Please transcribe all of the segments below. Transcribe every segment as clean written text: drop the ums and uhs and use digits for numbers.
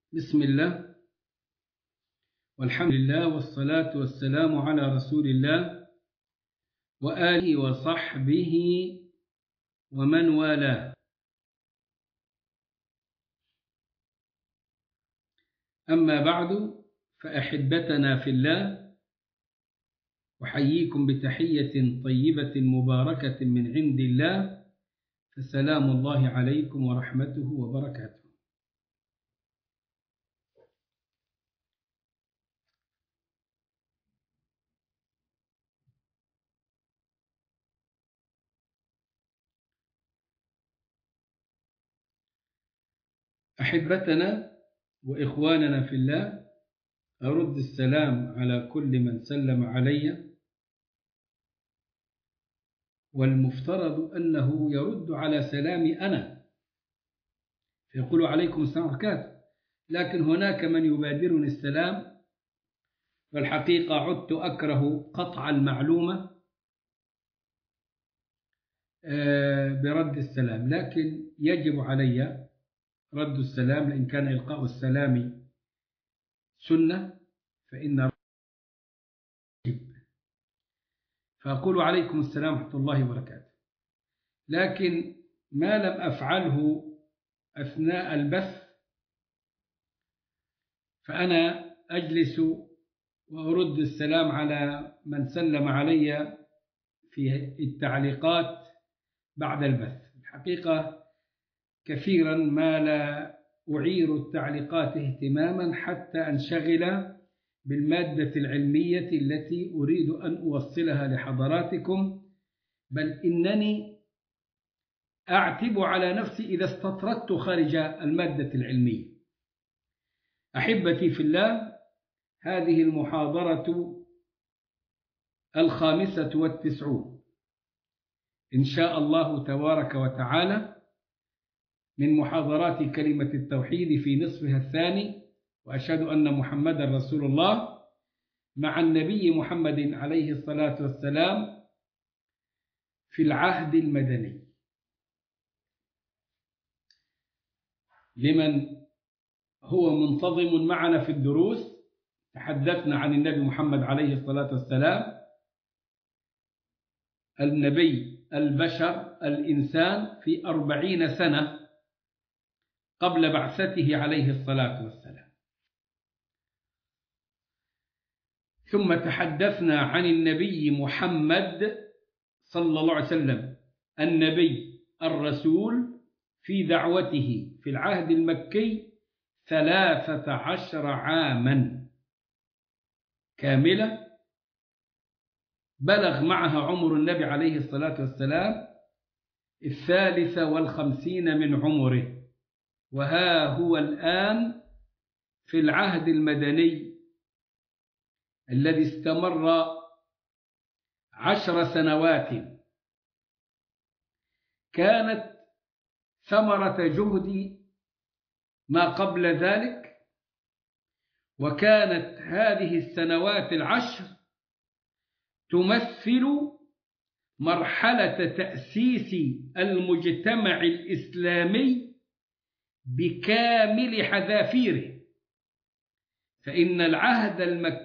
بسم الله والحمد لله والصلاة والسلام على رسول الله وآله وصحبه ومن والاه. أما بعد، فأحبتنا في الله، أحييكم بتحية طيبة مباركة من عند الله، فسلام الله عليكم ورحمته وبركاته. أحبتنا وإخواننا في الله، أرد السلام على كل من سلم علي، والمفترض أنه يرد على سلامي أنا فيقول عليكم السلام وبركاته، لكن هناك من يبادرني السلام، والحقيقة عدت أكره قطع المعلومة برد السلام، لكن يجب علي رد السلام، لأن كان إلقاء السلام سنة فإن واجب، فأقول عليكم السلام ورحمة الله وبركاته. لكن ما لم أفعله أثناء البث فأنا أجلس وأرد السلام على من سلم علي في التعليقات بعد البث. الحقيقة كثيرا ما لا أعير التعليقات اهتماما حتى أنشغل بالمادة العلمية التي أريد أن أوصلها لحضراتكم، بل إنني أعتب على نفسي إذا استطردت خارج المادة العلمية. أحبتي في الله، هذه المحاضرة 95 إن شاء الله تبارك وتعالى من محاضرات كلمة التوحيد في نصفها الثاني، وأشهد أن محمدا رسول الله، مع النبي محمد عليه الصلاة والسلام في العهد المدني. لمن هو منتظم معنا في الدروس، تحدثنا عن النبي محمد عليه الصلاة والسلام، النبي البشر الإنسان في 40 سنة قبل بعثته عليه الصلاة والسلام. ثم تحدثنا عن النبي محمد صلى الله عليه وسلم، النبي الرسول في دعوته في العهد المكي 13 عاما كاملة بلغ معها عمر النبي عليه الصلاة والسلام 53 من عمره، وها هو الآن في العهد المدني الذي استمر 10 سنوات، كانت ثمرة جهد ما قبل ذلك، وكانت هذه السنوات 10 تمثل مرحلة تأسيس المجتمع الإسلامي بكامل حذافيره. فإن العهد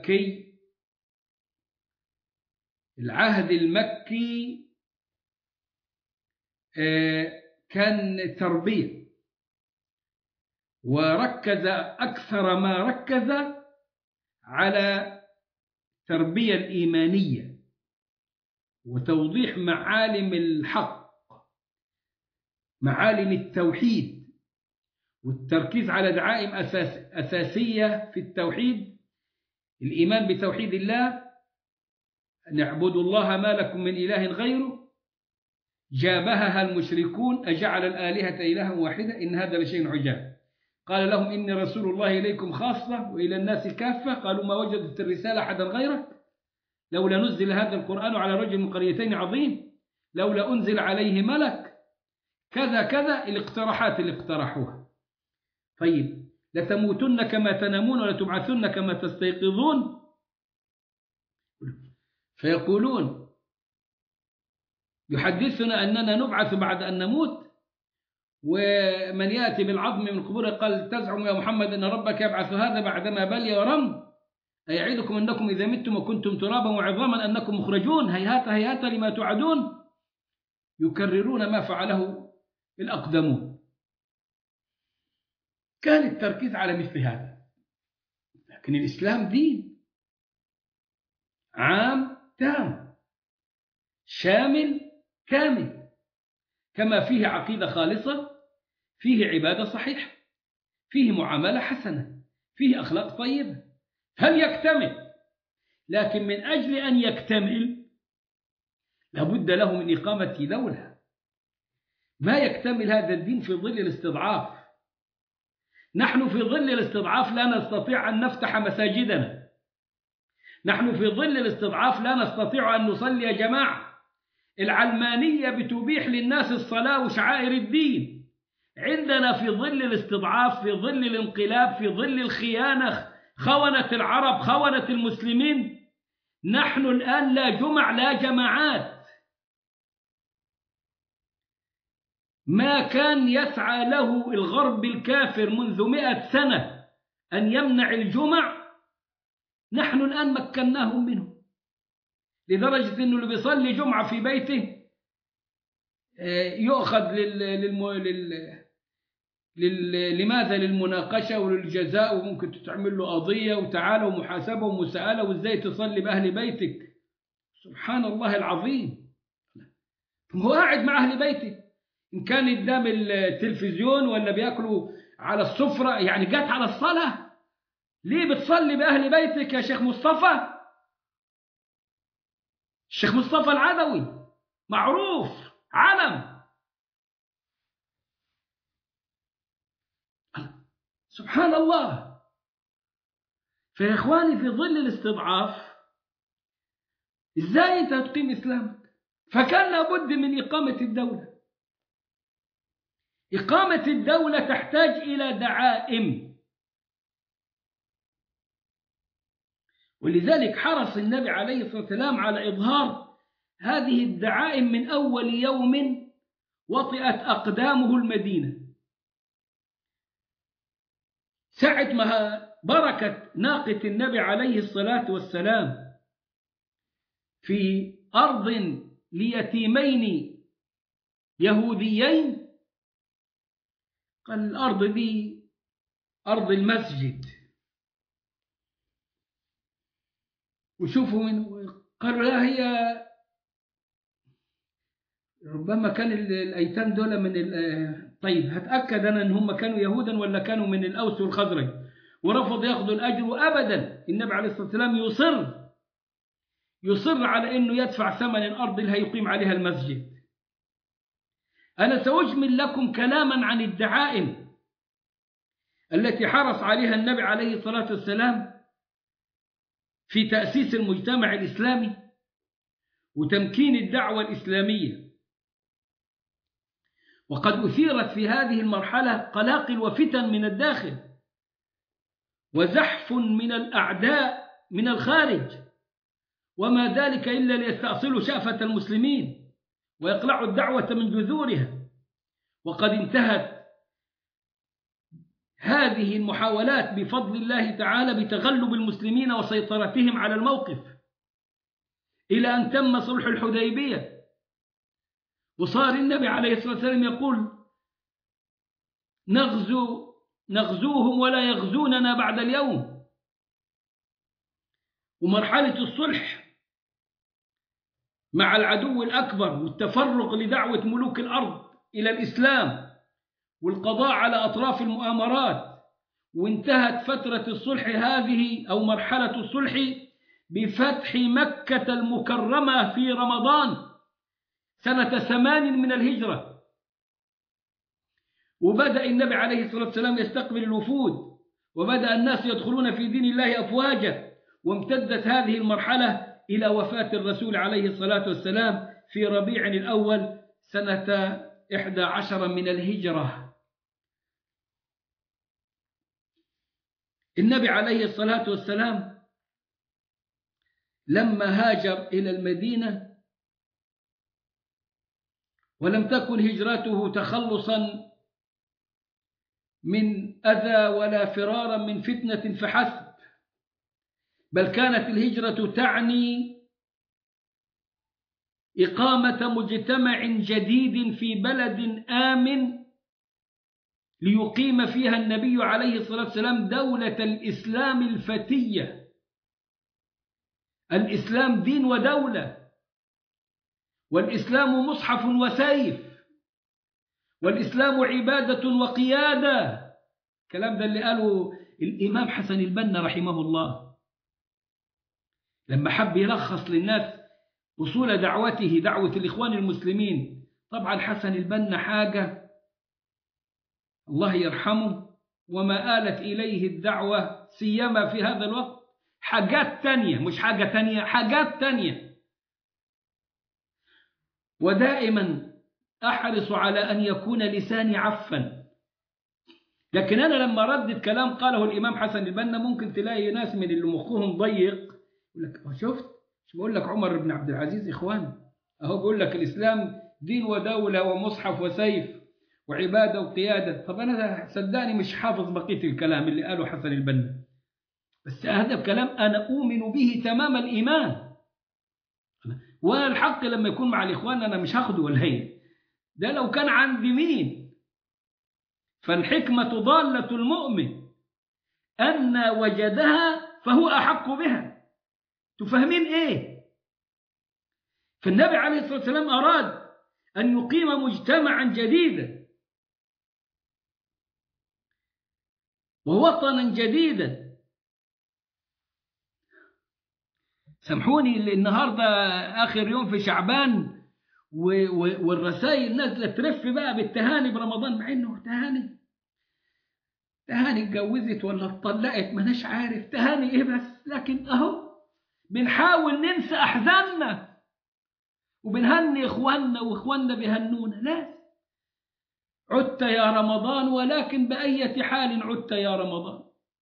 المكي كان تربية، وركز أكثر ما ركز على التربية الإيمانية وتوضيح معالم الحق، معالم التوحيد، والتركيز على دعائم أساسية في التوحيد: الإيمان بتوحيد الله، أن اعبدوا الله ما لكم من إله غيره. جابهها المشركون: أجعل الآلهة إلها واحدة إن هذا لشيء عجاب. قال لهم: إني رسول الله إليكم خاصة وإلى الناس كافة. قالوا: ما وجدت الرسالة أحدا غيرك، لولا نزل هذا القرآن على رجل من قريتين عظيم، لولا أنزل عليه ملك، كذا كذا، الاقتراحات اللي اقترحوها. طيب، لتموتن كما تنامون ولتبعثن كما تستيقظون. فيقولون: يحدثنا أننا نبعث بعد أن نموت، ومن يأتي بالعظم من قبوره قال تزعم يا محمد أن ربك يبعث هذا بعدما بلي ورم أيعدكم أنكم إذا متم وكنتم ترابا وعظاما أنكم مخرجون هيهات هيهات لما توعدون يكررون ما فعله الأقدمون. كان التركيز على مثل هذا، لكن الإسلام دين عام تام شامل كامل، كما فيه عقيدة خالصة، فيه عبادة صحيحة، فيه معاملة حسنة، فيه أخلاق طيبة. هل يكتمل؟ لكن من أجل أن يكتمل لابد له من إقامة دولة. ما يكتمل هذا الدين في ظل الاستضعاف. نحن في ظل الاستضعاف لا نستطيع أن نفتح مساجدنا، نحن في ظل الاستضعاف لا نستطيع أن نصلي جماعة. العلمانية بتبيح للناس الصلاة وشعائر الدين. عندنا في ظل الاستضعاف، في ظل الانقلاب، في ظل الخيانة، خونة العرب، خونة المسلمين، نحن الآن لا جمع لا جماعات. ما كان يسعى له الغرب الكافر منذ 100 سنة أن يمنع الجمع، نحن الآن مكناهم منه، لدرجة أنه اللي بيصلي جمعة في بيته يؤخذ لماذا للمناقشة وللجزاء، وممكن تعمل له قضية وتعالى ومحاسبة ومساءلة وإزاي تصلي بأهل بيتك. سبحان الله العظيم. هو قاعد مع أهل بيته، إن كان قدام التلفزيون ولا بياكلوا على السفرة، يعني جات على الصلاة. ليه بتصلي بأهل بيتك يا شيخ مصطفى؟ الشيخ مصطفى العدوي معروف علم. سبحان الله. فيا إخواني في ظل الاستضعاف إزاي أنت تقيم إسلامك؟ فكان لابد من إقامة الدولة. إقامة الدولة تحتاج إلى دعائم، ولذلك حرص النبي عليه الصلاة والسلام على إظهار هذه الدعائم من أول يوم وطئت أقدامه المدينة. ساعة ما بركت ناقة النبي عليه الصلاة والسلام في أرض ليتيمين يهوديين، قال الأرض دي أرض المسجد. وشوفوا من قالوا لا، هي ربما كان الأيتام دول من طيب هتأكد أنا إن هم كانوا يهودا ولا كانوا من الأوس والخزرج، ورفض يأخذوا الأجر أبدا. النبي عليه الصلاة والسلام يصر على أنه يدفع ثمن الأرض اللي هيقيم عليها المسجد. أنا سأجمل لكم كلاما عن الدعائم التي حرص عليها النبي عليه الصلاة والسلام في تأسيس المجتمع الإسلامي وتمكين الدعوة الإسلامية. وقد أثيرت في هذه المرحلة قلاقل وفتن من الداخل، وزحف من الأعداء من الخارج، وما ذلك إلا ليستأصلوا شأفة المسلمين ويقلعوا الدعوة من جذورها. وقد انتهت هذه المحاولات بفضل الله تعالى بتغلب المسلمين وسيطرتهم على الموقف، إلى أن تم صلح الحديبية، وصار النبي عليه الصلاة والسلام يقول نغزوهم ولا يغزوننا بعد اليوم. ومرحلة الصلح مع العدو الأكبر والتفرغ لدعوة ملوك الأرض إلى الإسلام والقضاء على أطراف المؤامرات. وانتهت فترة الصلح هذه أو مرحلة الصلح بفتح مكة المكرمة في رمضان سنة 8 من الهجرة. وبدأ النبي عليه الصلاة والسلام يستقبل الوفود، وبدأ الناس يدخلون في دين الله أفواجا. وامتدت هذه المرحلة إلى وفاة الرسول عليه الصلاة والسلام في ربيع الأول سنة 11 من الهجرة. النبي عليه الصلاة والسلام لما هاجر إلى المدينة ولم تكن هجرته تخلصا من أذى ولا فرارا من فتنة فحسب، بل كانت الهجرة تعني إقامة مجتمع جديد في بلد آمن ليقيم فيها النبي عليه الصلاة والسلام دولة الإسلام الفتية. الإسلام دين ودولة، والإسلام مصحف وسيف، والإسلام عبادة وقيادة. الكلام ده اللي قاله الإمام حسن البنا رحمه الله لما حب يلخص للناس وصول دعوته، دعوة الإخوان المسلمين. طبعا حسن البنا حاجة الله يرحمه، وما آلت إليه الدعوة سيما في هذا الوقت حاجات تانية، مش حاجة تانية، حاجات تانية. ودائما أحرص على أن يكون لساني عفا، لكن أنا لما ردت كلام قاله الإمام حسن البنا ممكن تلاقي ناس من اللي مخهم ضيق يقول لك شفت، مش بقول لك عمر بن عبد العزيز إخوان أهو بقول لك الإسلام دين ودولة ومصحف وسيف وعبادة وقيادة. طب أنا صدقني مش حافظ بقية الكلام اللي قاله حسن البنا، بس هذا الكلام أنا أؤمن به تمام الإيمان. والحق لما يكون مع الإخوان أنا مش هاخده والهي ده لو كان عند مين. فالحكمة ضالة المؤمن أن وجدها فهو أحق بها. تفهمين إيه؟ فالنبي عليه الصلاة والسلام أراد أن يقيم مجتمعا جديدا ووطنا جديدا. سامحوني النهاردة آخر يوم في شعبان والرسائل نازلة ترف بقى بالتهاني برمضان، مع إنه تهاني اتجوزت ولا اتطلقت ماناش عارف تهاني إيه، بس لكن أهو بنحاول ننسى أحزاننا وبنهني إخواننا وإخواننا بيهنونا. لازم عدت يا رمضان، ولكن بأية حال عدت يا رمضان،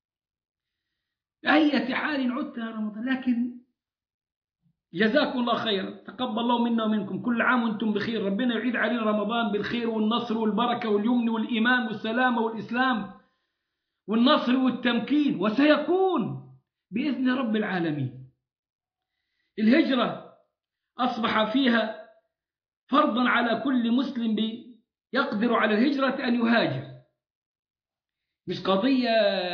بأية حال عدت يا رمضان. لكن جزاكم الله خيرا، تقبل الله منا ومنكم، كل عام وانتم بخير. ربنا يعيد علينا رمضان بالخير والنصر والبركة واليمن والإيمان والسلامة والإسلام والنصر والتمكين، وسيكون بإذن رب العالمين. الهجرة أصبح فيها فرضا على كل مسلم يقدر على الهجرة أن يهاجر، مش قضية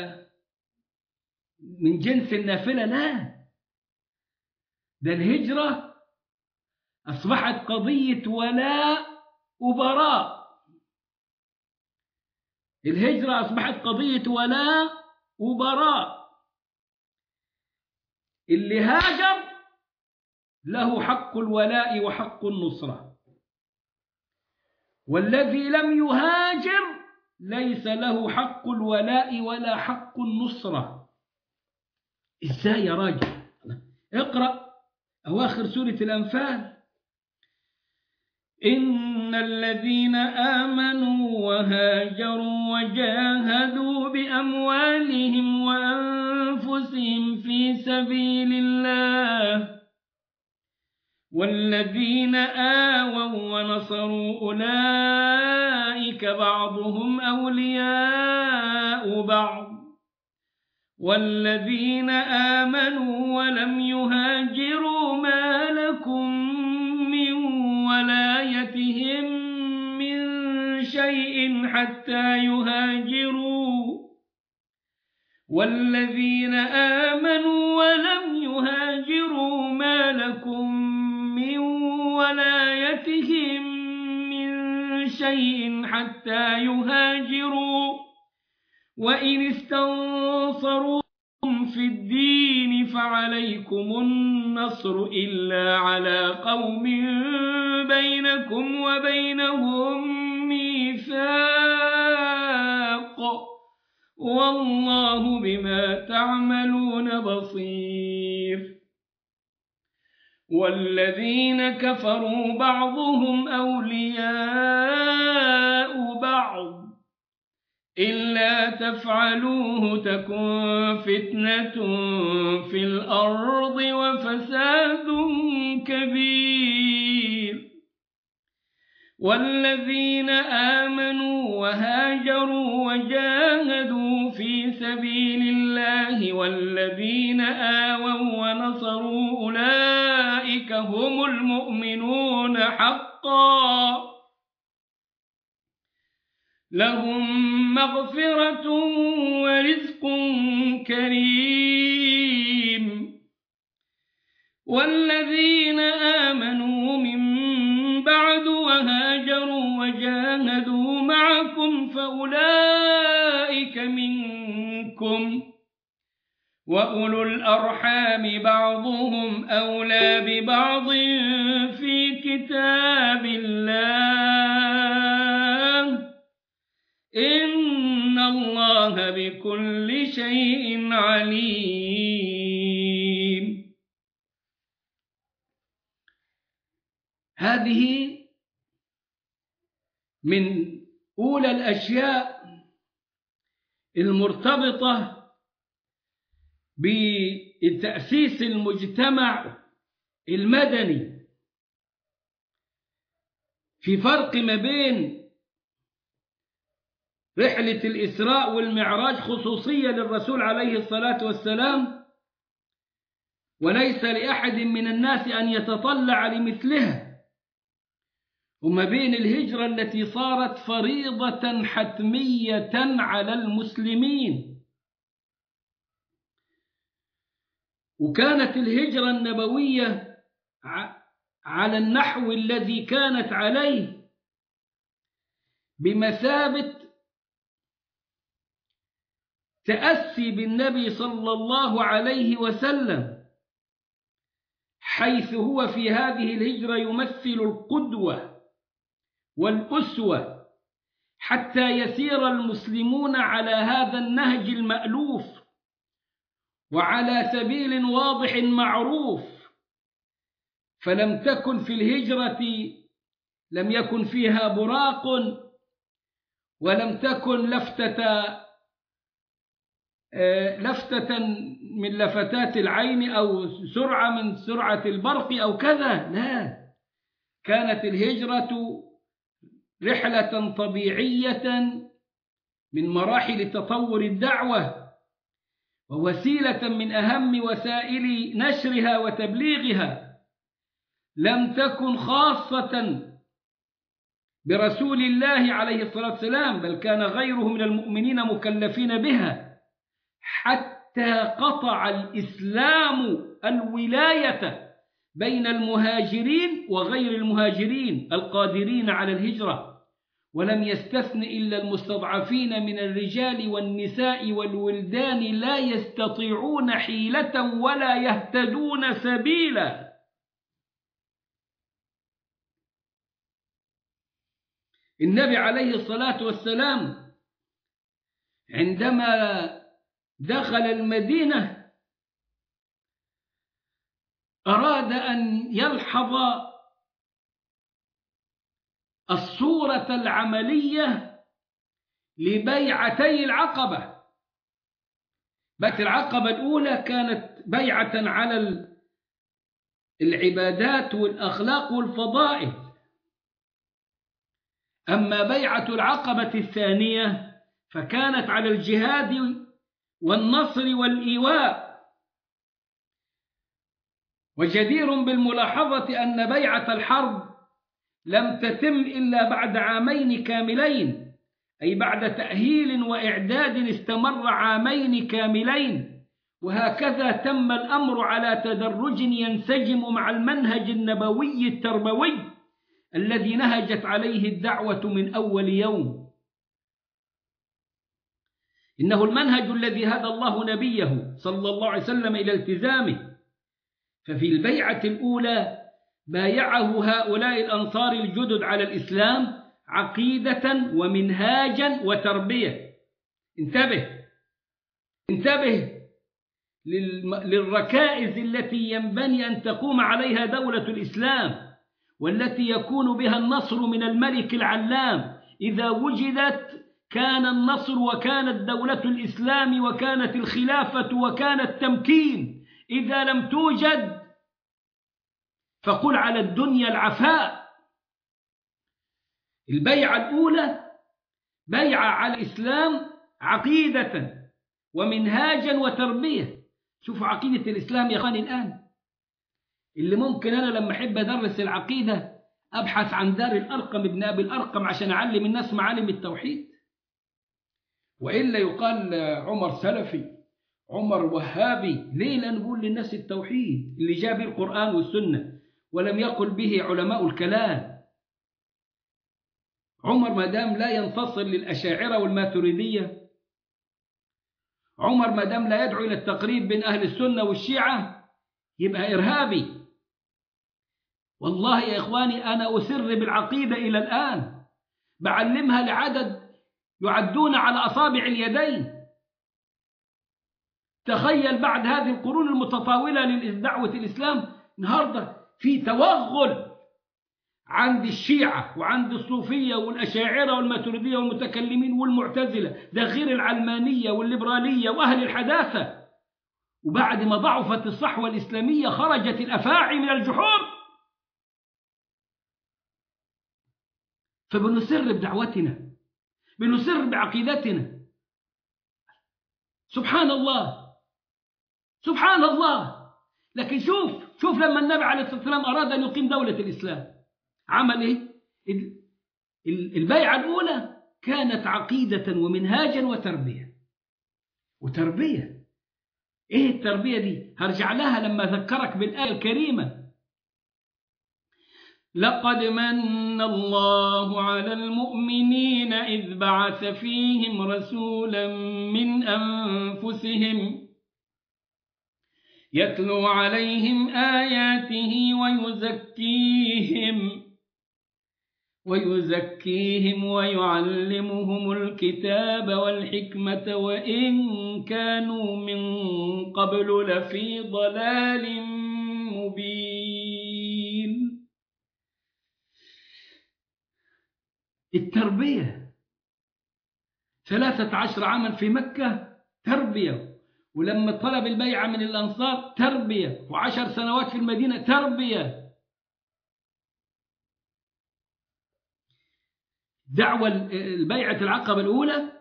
من جنس النافلة، لا، ده الهجرة أصبحت قضية ولاء وبراء. الهجرة أصبحت قضية ولاء وبراء. اللي هاجر له حق الولاء وحق النصرة، والذي لم يهاجر ليس له حق الولاء ولا حق النصرة. إزاي يا راجل؟ اقرأ أواخر سورة الأنفال: إن الذين آمنوا وهاجروا وجاهدوا بأموالهم وأنفسهم في سبيل الله والذين آووا ونصروا أولئك بعضهم أولياء بعض والذين آمنوا ولم يهاجروا ما لكم من ولايتهم من شيء حتى يهاجروا والذين آمنوا ولم يهاجروا ما لكم من ولايتهم من شيء حتى يهاجروا وإن استنصروكم في الدين فعليكم النصر إلا على قوم بينكم وبينهم ميثاق والله بما تعملون بصير. والذين كفروا بعضهم أولياء بعض إلا تفعلوه تكن فتنة في الأرض وفساد كبير. والذين آمنوا وهاجروا وجاهدوا في سبيل الله والذين آووا ونصروا أولئك هم المؤمنون حقا لهم مغفرة ورزق كريم. والذين آمنوا من بعد وهاجروا وجاهدوا معكم فأولئك منكم وأولو الأرحام بعضهم أولى ببعض في كتاب الله إن الله بكل شيء عليم. هذه من أولى الأشياء المرتبطة بتأسيس المجتمع المدني. في فرق ما بين رحلة الإسراء والمعراج خصوصية للرسول عليه الصلاة والسلام، وليس لأحد من الناس أن يتطلع لمثلها، وما بين الهجرة التي صارت فريضة حتمية على المسلمين. وكانت الهجرة النبوية على النحو الذي كانت عليه بمثابة تأسي بالنبي صلى الله عليه وسلم، حيث هو في هذه الهجرة يمثل القدوة والأسوة، حتى يسير المسلمون على هذا النهج المألوف وعلى سبيل واضح معروف. فلم تكن في الهجرة، لم يكن فيها براق، ولم تكن لفتة من لفتات العين أو سرعة من سرعة البرق أو كذا، لا، كانت الهجرة رحلة طبيعية من مراحل تطور الدعوة، ووسيلة من أهم وسائل نشرها وتبليغها. لم تكن خاصة برسول الله عليه الصلاة والسلام، بل كان غيره من المؤمنين مكلفين بها، حتى قطع الإسلام الولاية بين المهاجرين وغير المهاجرين القادرين على الهجرة، ولم يستثن إلا المستضعفين من الرجال والنساء والولدان لا يستطيعون حيلة ولا يهتدون سبيلا. النبي عليه الصلاة والسلام عندما دخل المدينة أراد أن يلحظ الصورة العملية لبيعتي العقبة. بيعة العقبة الأولى كانت بيعة على العبادات والأخلاق والفضائل، أما بيعة العقبة الثانية فكانت على الجهاد والنصر والإيواء. وجدير بالملاحظة أن بيعة الحرب لم تتم إلا بعد عامين كاملين، أي بعد تأهيل وإعداد استمر عامين كاملين، وهكذا تم الأمر على تدرج ينسجم مع المنهج النبوي التربوي الذي نهجت عليه الدعوة من أول يوم. إنه المنهج الذي هدى الله نبيه صلى الله عليه وسلم إلى التزامه. ففي البيعة الأولى بايعه هؤلاء الأنصار الجدد على الإسلام عقيدة ومنهاجا وتربية. انتبه للركائز التي ينبني أن تقوم عليها دولة الإسلام، والتي يكون بها النصر من الملك العلام. إذا وجدت كان النصر وكانت دولة الإسلام وكانت الخلافة وكان التمكين. إذا لم توجد، فقل على الدنيا العفاء. البيعة الأولى بيعة على الإسلام عقيدة ومنهاجا وتربية. شوفوا عقيدة الإسلام يا أخواني الآن، اللي ممكن أنا لما أحب أدرس العقيدة أبحث عن دار الأرقم ابن أبي الأرقم عشان أعلم الناس معالم التوحيد، وإلا يقال عمر سلفي، عمر وهابي. ليه؟ لأن نقول للناس التوحيد اللي جاء به القرآن والسنة ولم يقل به علماء الكلام. عمر ما دام لا ينتصر للأشاعرة والماتريدية، عمر ما دام لا يدعو إلى التقريب بين أهل السنة والشيعة، يبقى إرهابي. والله يا إخواني أنا أسر بالعقيدة إلى الآن، بعلمها لعدد يعدون على أصابع اليدين. تخيل بعد هذه القرون المتطاولة لدعوة الإسلام النهاردة في توغل عند الشيعة وعند الصوفية والأشاعرة والماتريدية والمتكلمين والمعتزلة، ده غير العلمانية والليبرالية وأهل الحداثة. وبعد ما ضعفت الصحوة الإسلامية خرجت الأفاعي من الجحور. فبنسر بدعوتنا، بنسر بعقيدتنا. سبحان الله سبحان الله. لكن شوف لما النبي عليه الصلاة والسلام أراد أن يقيم دولة الإسلام عمل إيه؟ البيعة الأولى كانت عقيدة ومنهاجا وتربية. إيه التربية دي؟ هرجع لها لما أذكرك بالآية الكريمة: لقد من الله على المؤمنين إذ بعث فيهم رسولا من أنفسهم يتلو عليهم آياته ويزكيهم ويعلمهم الكتاب والحكمة وإن كانوا من قبل لفي ضلال مبين. التربية 13 عاما في مكة تربية، ولما طلب البيعة من الأنصار تربية، و10 سنوات في المدينة تربية. دعوة البيعة العقبة الأولى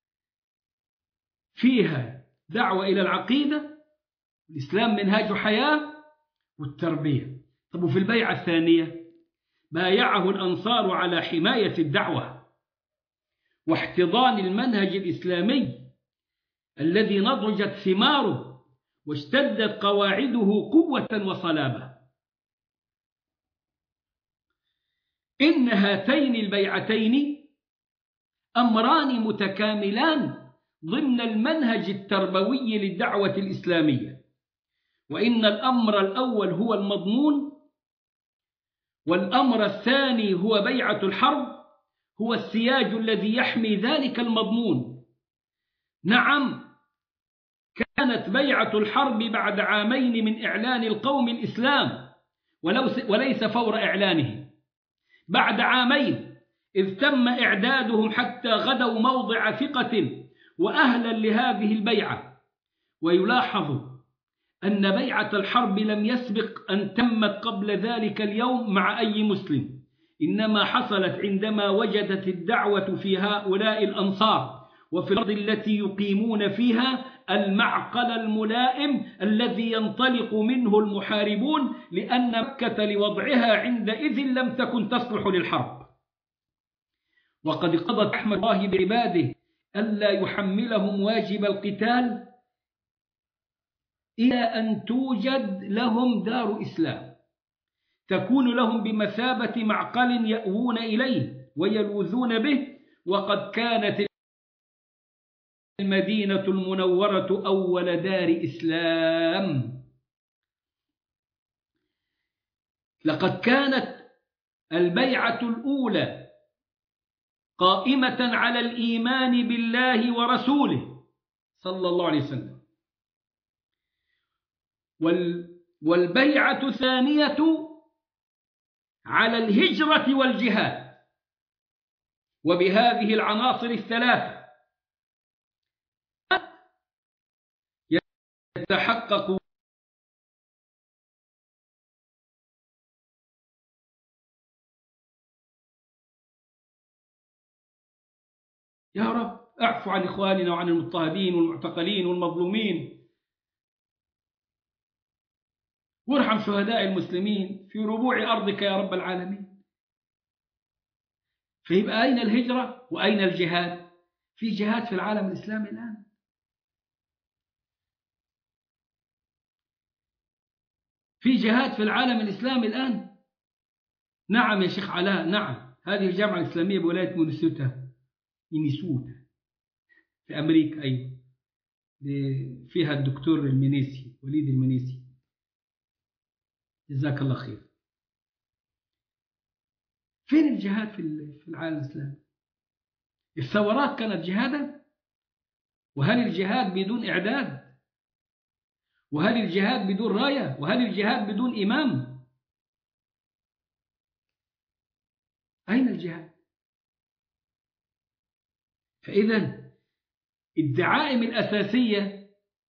فيها دعوة إلى العقيدة، الإسلام منهاج حياة، والتربية. طب وفي البيعة الثانية بايعه الأنصار على حماية الدعوة واحتضان المنهج الإسلامي الذي نضجت ثماره واشتدت قواعده قوة وصلابة. إن هاتين البيعتين أمران متكاملان ضمن المنهج التربوي للدعوة الإسلامية، وإن الأمر الأول هو المضمون، والأمر الثاني هو بيعة الحرب، هو السياج الذي يحمي ذلك المضمون. نعم، كانت بيعة الحرب بعد عامين من إعلان القوم الإسلام، وليس فور إعلانه، بعد عامين إذ تم إعدادهم حتى غدوا موضع ثقة وأهلا لهذه البيعة. ويلاحظ أن بيعة الحرب لم يسبق أن تمت قبل ذلك اليوم مع أي مسلم، إنما حصلت عندما وجدت الدعوة في هؤلاء الأنصار وفي الأرض التي يقيمون فيها المعقل الملائم الذي ينطلق منه المحاربون، لأن مكة لوضعها عندئذ لم تكن تصلح للحرب. وقد قضت رحمة الله بعباده ألا يحملهم واجب القتال إلى أن توجد لهم دار إسلام تكون لهم بمثابة معقل يأوون إليه ويلوذون به. وقد كانت المدينة المنورة أول دار إسلام. لقد كانت البيعة الأولى قائمة على الإيمان بالله ورسوله صلى الله عليه وسلم، والبيعة الثانية على الهجرة والجهاد. وبهذه العناصر الثلاثة يتحقق يا رب اعفو عن إخواننا وعن المضطهدين والمعتقلين والمظلومين، وارحم شهداء المسلمين في ربوع أرضك يا رب العالمين. فيبقى أين الهجرة وأين الجهاد؟ في جهاد في العالم الإسلامي الآن، في جهاد في العالم الإسلامي الآن. نعم يا شيخ علاء، نعم، هذه الجامعة الإسلامية بولاية مينيسوتا في أمريكا، أيضا فيها الدكتور المنيسي، وليد المنيسي، جزاك الله خير. فين الجهاد في العالم الإسلامي؟ الثورات كانت جهادا؟ وهل الجهاد بدون إعداد؟ وهل الجهاد بدون راية؟ وهل الجهاد بدون إمام؟ أين الجهاد؟ فإذا الدعائم الأساسية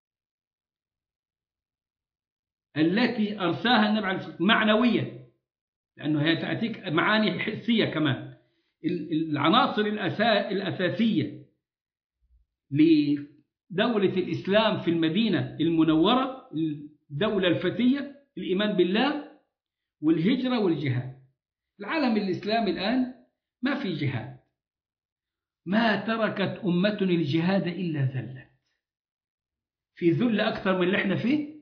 التي أرساها النبي عليه الصلاة والسلام معنوية، لأنه هي تأتيك معاني حسية كمان. العناصر الأساسية لدولة الإسلام في المدينة المنورة، الدولة الفتية، الإيمان بالله والهجرة والجهاد. العالم الإسلامي الآن ما في جهاد، ما تركت أمة الجهاد إلا ذلت، في ذل أكثر من اللي احنا فيه.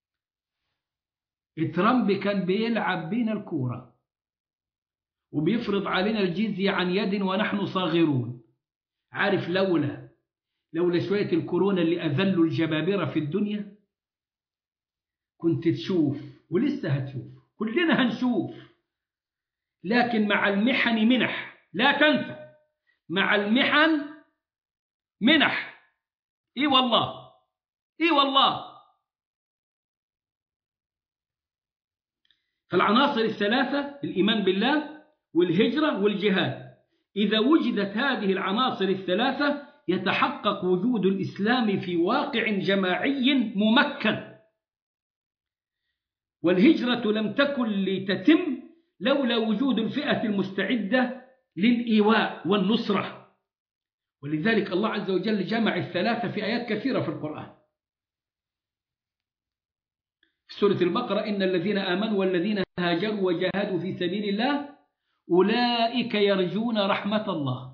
ترامب كان بيلعب بينا الكورة وبيفرض علينا الجزية عن يد ونحن صاغرون. عارف لولا شوية الكورونا اللي أذلوا الجبابرة في الدنيا كنت تشوف، ولسه هتشوف، كلنا هنشوف. لكن مع المحن منح، لا تنسى، مع المحن منح. إيه والله، إيه والله. فالعناصر الثلاثة، الإيمان بالله والهجرة والجهاد، إذا وجدت هذه العناصر الثلاثة يتحقق وجود الإسلام في واقع جماعي ممكن. والهجرة لم تكن لتتم لولا وجود الفئة المستعدة للإيواء والنصرة. ولذلك الله عز وجل جمع الثلاثة في آيات كثيرة في القرآن. في سورة البقرة: إن الذين آمنوا والذين هاجروا وجاهدوا في سبيل الله أولئك يرجون رحمة الله.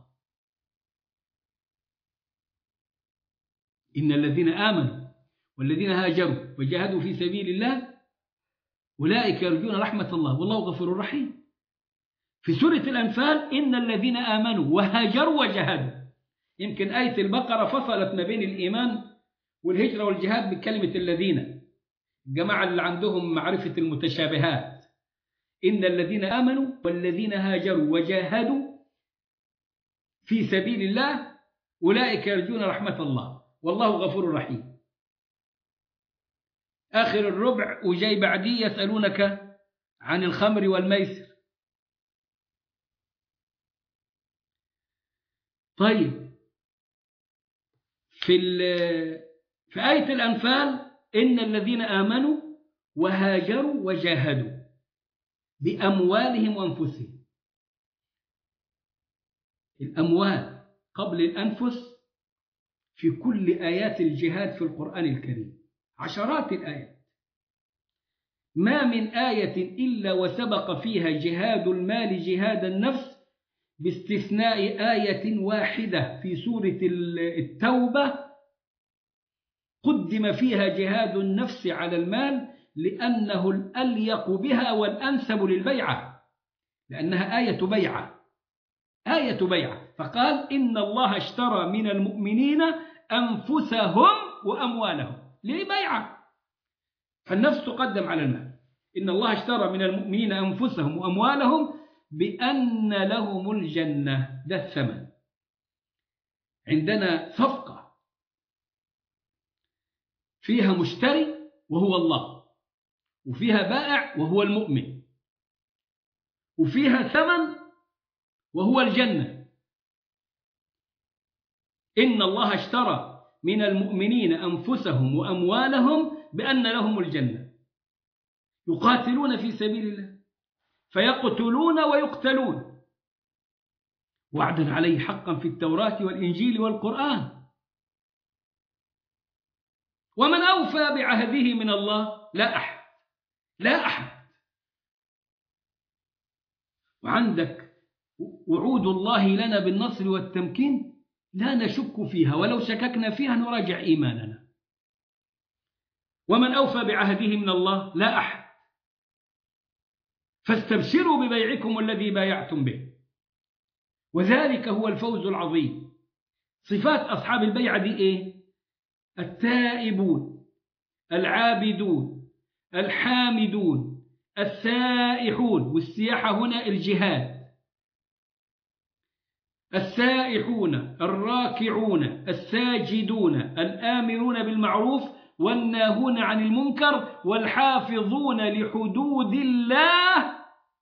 إن الذين آمنوا والذين هاجروا وجاهدوا في سبيل الله أولئك يرجون رحمة الله والله غفور رحيم. في سورة الأنفال: إن الذين آمنوا وهاجروا وجاهدوا. يمكن آية البقرة فصلت ما بين الإيمان والهجرة والجهاد بكلمة الذين، الجماعة اللي عندهم معرفة المتشابهات. إن الذين آمنوا والذين هاجروا وجاهدوا في سبيل الله أولئك يرجون رحمة الله والله غفور رحيم. آخر الربع وجاي بعدي: يسألونك عن الخمر والميسر. طيب، في آية الأنفال: إن الذين آمنوا وهاجروا وجاهدوا بأموالهم وأنفسهم. الأموال قبل الأنفس في كل آيات الجهاد في القرآن الكريم، عشرات الآيات، ما من آية إلا وسبق فيها جهاد المال جهاد النفس، باستثناء آية واحدة في سورة التوبة قدم فيها جهاد النفس على المال لأنه الأليق بها والأنسب للبيعة، لأنها آية بيعة، آية بيعة. فقال: إن الله اشترى من المؤمنين أنفسهم وأموالهم، لبيعة، فالنفس تقدم على المال. إن الله اشترى من المؤمنين أنفسهم وأموالهم بأن لهم الجنة، ده الثمن. عندنا صفقة فيها مشتري وهو الله، وفيها بائع وهو المؤمن، وفيها ثمن وهو الجنة. إن الله اشترى من المؤمنين أنفسهم وأموالهم بأن لهم الجنة، يقاتلون في سبيل الله فيقتلون ويقتلون وعدا عليه حقا في التوراة والإنجيل والقرآن. ومن أوفى بعهده من الله؟ لا أحد، لا أحد. وعندك وعود الله لنا بالنصر والتمكين لا نشك فيها، ولو شككنا فيها نراجع إيماننا. ومن أوفى بعهده من الله؟ لا أحد. فاستبشروا ببيعكم الذي بايعتم به، وذلك هو الفوز العظيم. صفات أصحاب البيعة دي إيه؟ التائبون، العابدون، الحامدون، السائحون، والسياحة هنا الجهاد، السائحون، الراكعون، الساجدون، الآمرون بالمعروف والناهون عن المنكر، والحافظون لحدود الله،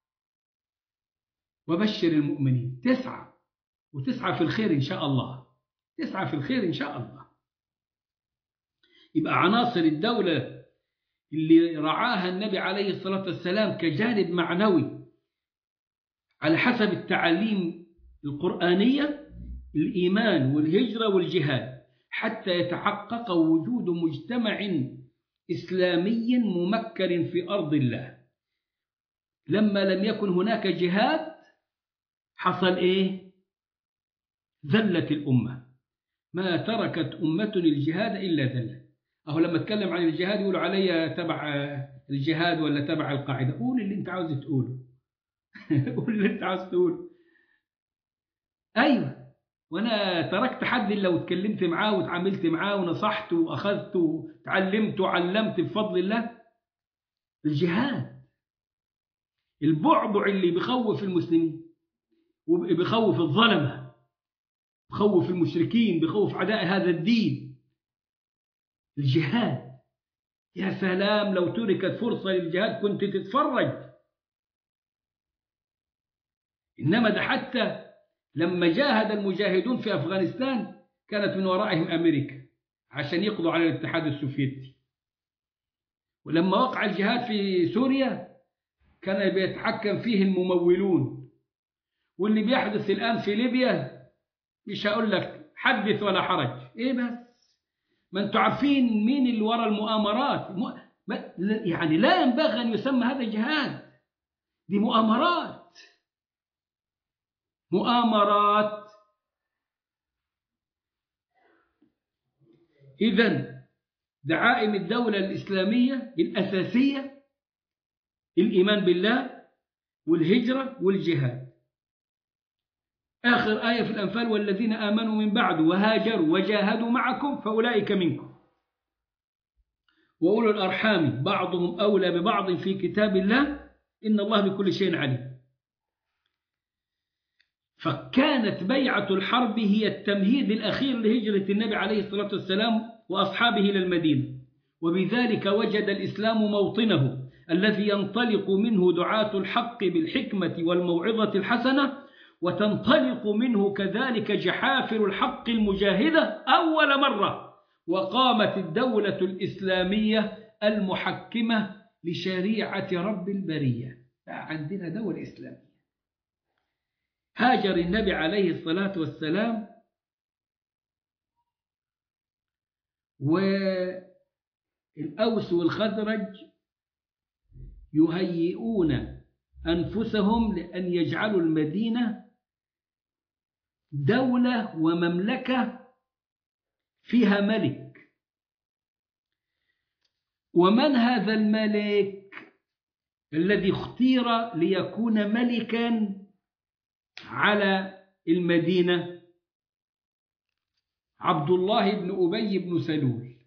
وبشر المؤمنين. 9 و9 في الخير إن شاء الله، 9 في الخير إن شاء الله. يبقى عناصر الدولة اللي رعاها النبي عليه الصلاة والسلام كجانب معنوي على حسب التعاليم القرآنية: الإيمان والهجرة والجهاد، حتى يتحقق وجود مجتمع إسلامي ممكن في أرض الله. لما لم يكن هناك جهاد حصل إيه؟ ذلت الأمة. ما تركت أمة الجهاد إلا ذلت. أهو لما أتكلم عن الجهاد يقولوا علي تبع الجهاد ولا تبع القاعدة. قول اللي أنت عاوز تقوله. قول اللي أنت عاوز تقوله. أيوة، وأنا تركت حد لو اتكلمت معاه وتعاملت معاه ونصحت وأخذت وتعلمت وعلمت بفضل الله. الجهاد البعبع اللي بيخوف المسلمين وبيخوف الظلمة، بيخوف المشركين، بيخوف أعداء هذا الدين. الجهاد، يا سلام لو تركت فرصة للجهاد كنت تتفرج. إنما ده حتى لما جاهد المجاهدون في أفغانستان كانت من ورائهم أمريكا عشان يقضوا على الاتحاد السوفيتي. ولما وقع الجهاد في سوريا كان بيتحكم فيه الممولون. واللي بيحدث الآن في ليبيا مش هقول لك حدث ولا حرج. إيه بس ما أنتوا عارفين مين اللي وراء المؤامرات. يعني لا ينبغي أن يسمى هذا جهاد، دي مؤامرات، مؤامرات. إذن دعائم الدولة الإسلامية الأساسية الإيمان بالله والهجرة والجهاد. آخر آية في الأنفال: والذين آمنوا من بعد وهاجروا وجاهدوا معكم فأولئك منكم وأولو الأرحام بعضهم أولى ببعض في كتاب الله إن الله بكل شيء عليم. فكانت بيعة الحرب هي التمهيد الأخير لهجرة النبي عليه الصلاة والسلام وأصحابه إلى المدينة، وبذلك وجد الإسلام موطنه الذي ينطلق منه دعاة الحق بالحكمة والموعظة الحسنة، وتنطلق منه كذلك جحافل الحق المجاهدة أول مرة. وقامت الدولة الإسلامية المحكمة لشريعة رب البرية. عندنا دولة إسلامية. هاجر النبي عليه الصلاة والسلام والأوس والخزرج يهيئون أنفسهم لأن يجعلوا المدينة دولة ومملكة فيها ملك. ومن هذا الملك الذي اختير ليكون ملكا على المدينة؟ عبد الله بن أبي بن سلول.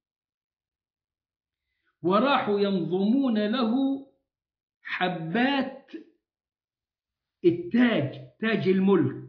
وراحوا ينظمون له حبات التاج، تاج الملك.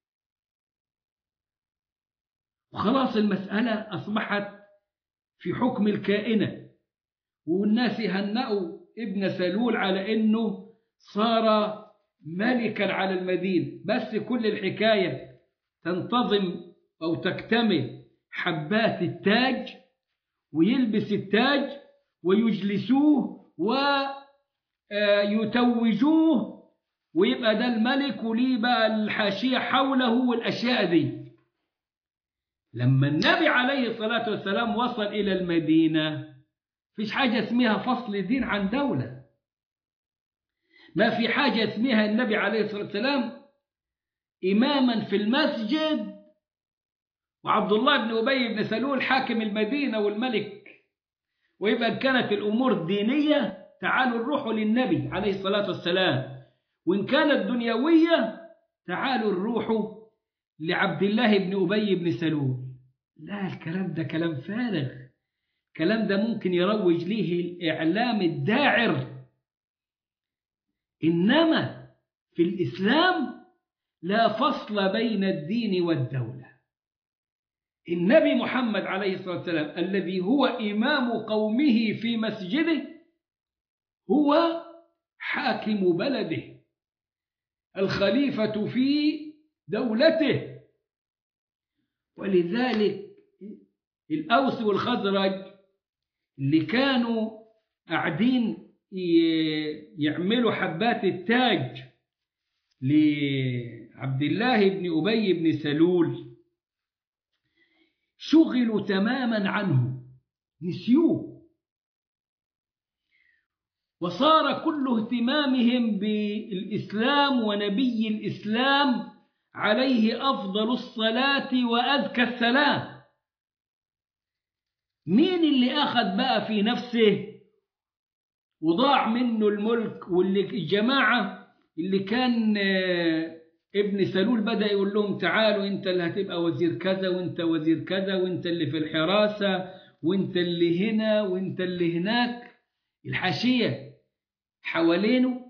وخلاص المسألة أصبحت في حكم الكائنة، والناس يهنأوا ابن سلول على أنه صار ملكا على المدينة. بس كل الحكاية تنتظم أو تكتمل حبات التاج، ويلبس التاج ويجلسوه ويتوجوه ويبقى ده الملك وليه بقى الحاشية حوله والأشياء دي. لما النبي عليه الصلاة والسلام وصل إلى المدينة فيش حاجة اسمها فصل دين عن دولة. ما في حاجة اسمها النبي عليه الصلاة والسلام إماما في المسجد وعبد الله بن أبي بن سلول حاكم المدينة والملك، ويبقى كانت الأمور دينية تعالوا نروحوا للنبي عليه الصلاة والسلام، وإن كانت دنيوية تعالوا نروحوا لعبد الله بن أبي بن سلول. لا، الكلام ده كلام فارغ، الكلام ده ممكن يروج ليه الإعلام الداعر. إنما في الإسلام لا فصل بين الدين والدولة. النبي محمد عليه الصلاة والسلام الذي هو إمام قومه في مسجده هو حاكم بلده، الخليفة في دولته. ولذلك الأوس والخزرج اللي كانوا قاعدين يعملوا حبات التاج لعبد الله بن أبي بن سلول شغلوا تماما عنه، نسيوه، وصار كل اهتمامهم بالإسلام ونبي الإسلام عليه أفضل الصلاة وأزكى السلام. مين اللي أخذ بقى في نفسه وضاع منه الملك؟ واللي الجماعة اللي كان ابن سلول بدأ يقول لهم تعالوا انت اللي هتبقى وزير كذا وانت وزير كذا وانت اللي في الحراسة وانت اللي هنا وانت اللي هناك، الحاشية حوالينه،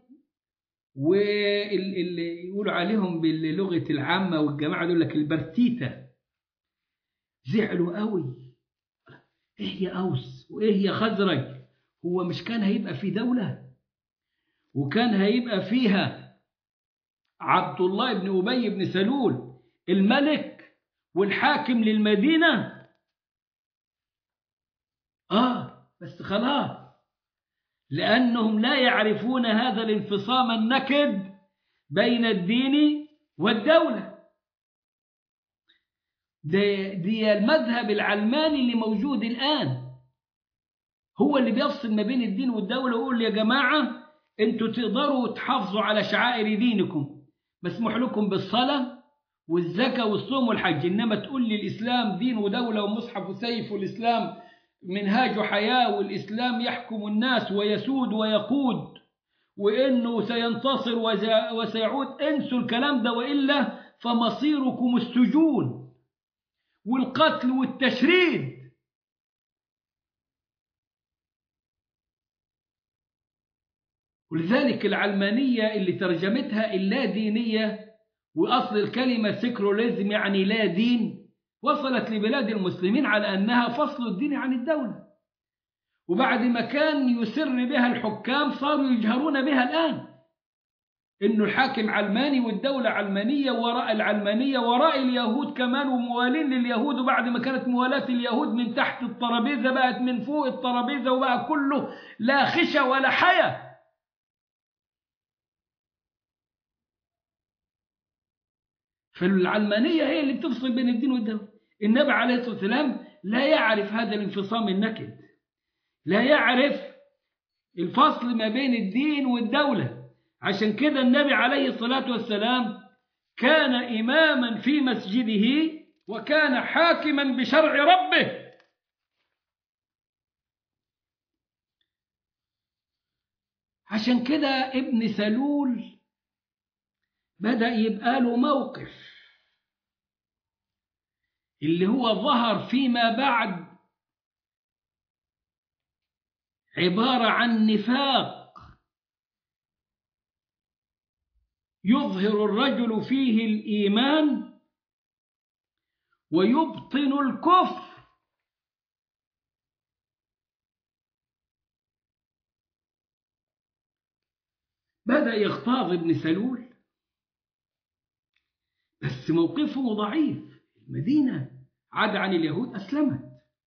واللي يقولوا عليهم باللغة العامة والجماعة دول لك البرتيتة، زعلوا قوي. ايه يا أوس وايه يا خزرج؟ هو مش كان هيبقى في دولة وكان هيبقى فيها عبد الله بن أبي بن سلول الملك والحاكم للمدينة؟ بس خلاص، لأنهم لا يعرفون هذا الانفصام النكد بين الدين والدولة. دي المذهب العلماني اللي موجود الآن، هو اللي بيفصل ما بين الدين والدولة ويقول يا جماعة انتوا تقدروا تحافظوا على شعائر دينكم، مسموح لكم بالصلاة والزكاة والصوم والحج، إنما تقول لي الإسلام دين ودولة ومصحف وسيف والإسلام منهاج حياة والإسلام يحكم الناس ويسود ويقود وإنه سينتصر وسيعود، انسوا الكلام ده وإلا فمصيركم السجون والقتل والتشريد. ولذلك العلمانية اللي ترجمتها اللا دينية، وأصل الكلمة سيكولاريزم يعني لا دين، وصلت لبلاد المسلمين على أنها فصل الدين عن الدولة، وبعد ما كان يسر بها الحكام صاروا يجهرون بها الآن، إنه الحاكم علماني والدولة علمانية وراء العلمانية وراء اليهود كمان وموالين لليهود، وبعد ما كانت موالاة اليهود من تحت الترابيزة بقت من فوق الترابيزة وبقى كله لا خشة ولا حياة. فالعلمانية هي اللي بتفصل بين الدين والدولة. النبي عليه الصلاة والسلام لا يعرف هذا الانفصام النكد، لا يعرف الفصل ما بين الدين والدولة. عشان كده النبي عليه الصلاة والسلام كان إماما في مسجده وكان حاكما بشرع ربه. عشان كده ابن سلول بدأ يبقى له موقف اللي هو ظهر فيما بعد عبارة عن نفاق يظهر الرجل فيه الإيمان ويبطن الكفر. بدأ يغتاظ ابن سلول، بس موقفه ضعيف. المدينة عاد عن اليهود أسلمت،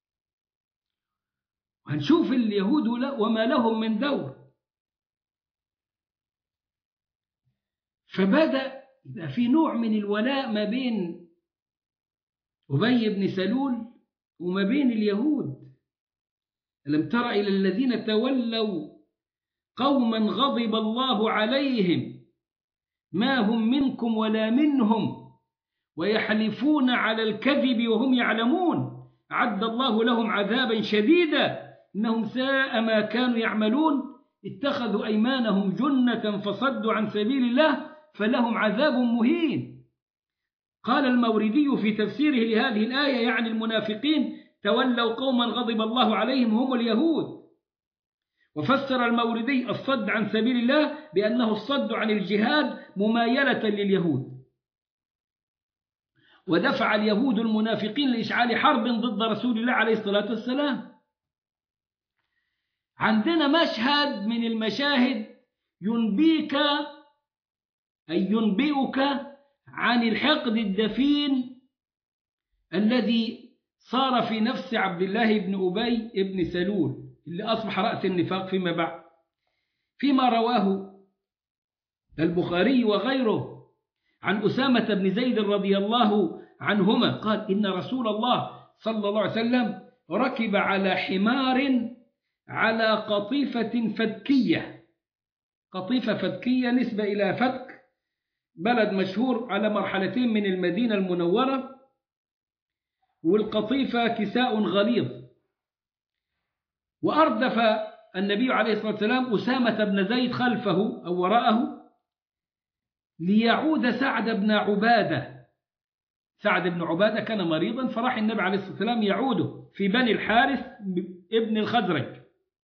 وهنشوف اليهود وما لهم من دور. فبدأ يبقى في نوع من الولاء ما بين أبي بن سلول وما بين اليهود. ألم تر إلى الذين تولوا قوما غضب الله عليهم ما هم منكم ولا منهم ويحلفون على الكذب وهم يعلمون أعد الله لهم عذابا شديدا إنهم ساء ما كانوا يعملون اتخذوا أيمانهم جنة فصدوا عن سبيل الله فلهم عذاب مهين. قال الموردي في تفسيره لهذه الآية يعني المنافقين تولوا قوما غضب الله عليهم هم اليهود. وفسر الموردي الصد عن سبيل الله بأنه الصد عن الجهاد ممايلة لليهود، ودفع اليهود المنافقين لإشعال حرب ضد رسول الله عليه الصلاة والسلام. عندنا مشهد من المشاهد ينبئك عن الحقد الدفين الذي صار في نفس عبد الله بن أبي بن سلول اللي أصبح رأس النفاق فيما بعد، فيما رواه البخاري وغيره عن أسامة بن زيد رضي الله عنهما قال إن رسول الله صلى الله عليه وسلم ركب على حمار على قطيفة فدكية. قطيفة فدكية نسبة إلى فدك، بلد مشهور على مرحلتين من المدينة المنورة، والقطيفة كساء غليظ. وأردف النبي عليه الصلاة والسلام أسامة بن زيد خلفه أو وراءه ليعود سعد بن عبادة. سعد بن عبادة كان مريضا، فراح النبي عليه الصلاة والسلام يعوده في بني الحارث ابن الخزرج،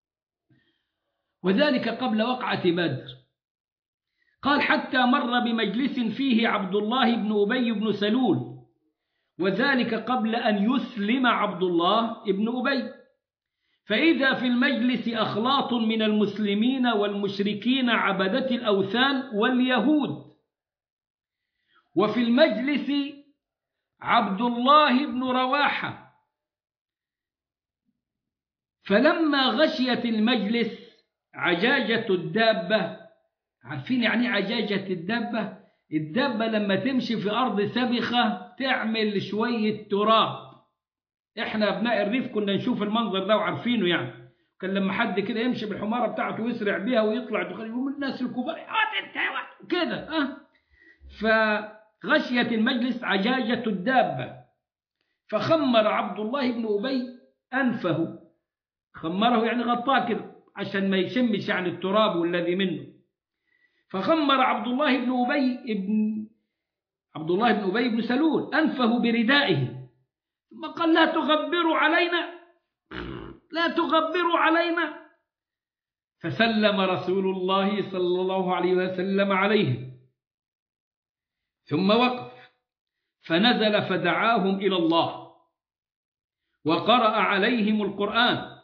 وذلك قبل وقعة بدر. قال حتى مر بمجلس فيه عبد الله بن أبي بن سلول، وذلك قبل أن يسلم عبد الله بن أبي، فإذا في المجلس أخلاط من المسلمين والمشركين عبدة الأوثان واليهود، وفي المجلس عبد الله بن رواحة. فلما غشيت المجلس عجاجة الدابة، عارفين يعني عجاجة الدابة؟ الدابة لما تمشي في أرض سبخة تعمل شوية تراب. إحنا أبناء الريف كنا نشوف المنظر ده وعارفينه، يعني كان لما حد كده يمشي بالحمارة بتاعته ويسرع بيها ويطلع دخل يقوم الناس الكبار كده فغشيت المجلس عجاجة الدابة، فخمر عبد الله بن أبي أنفه. خمره يعني غطاه كده عشان ما يشمش عن التراب والذي منه. فخمر عبد الله بن أبي بن سلول أنفه بردائه، ثم قال لا تغبروا علينا. فسلم رسول الله صلى الله عليه وسلم عليه، ثم وقف فنزل فدعاهم إلى الله وقرأ عليهم القرآن.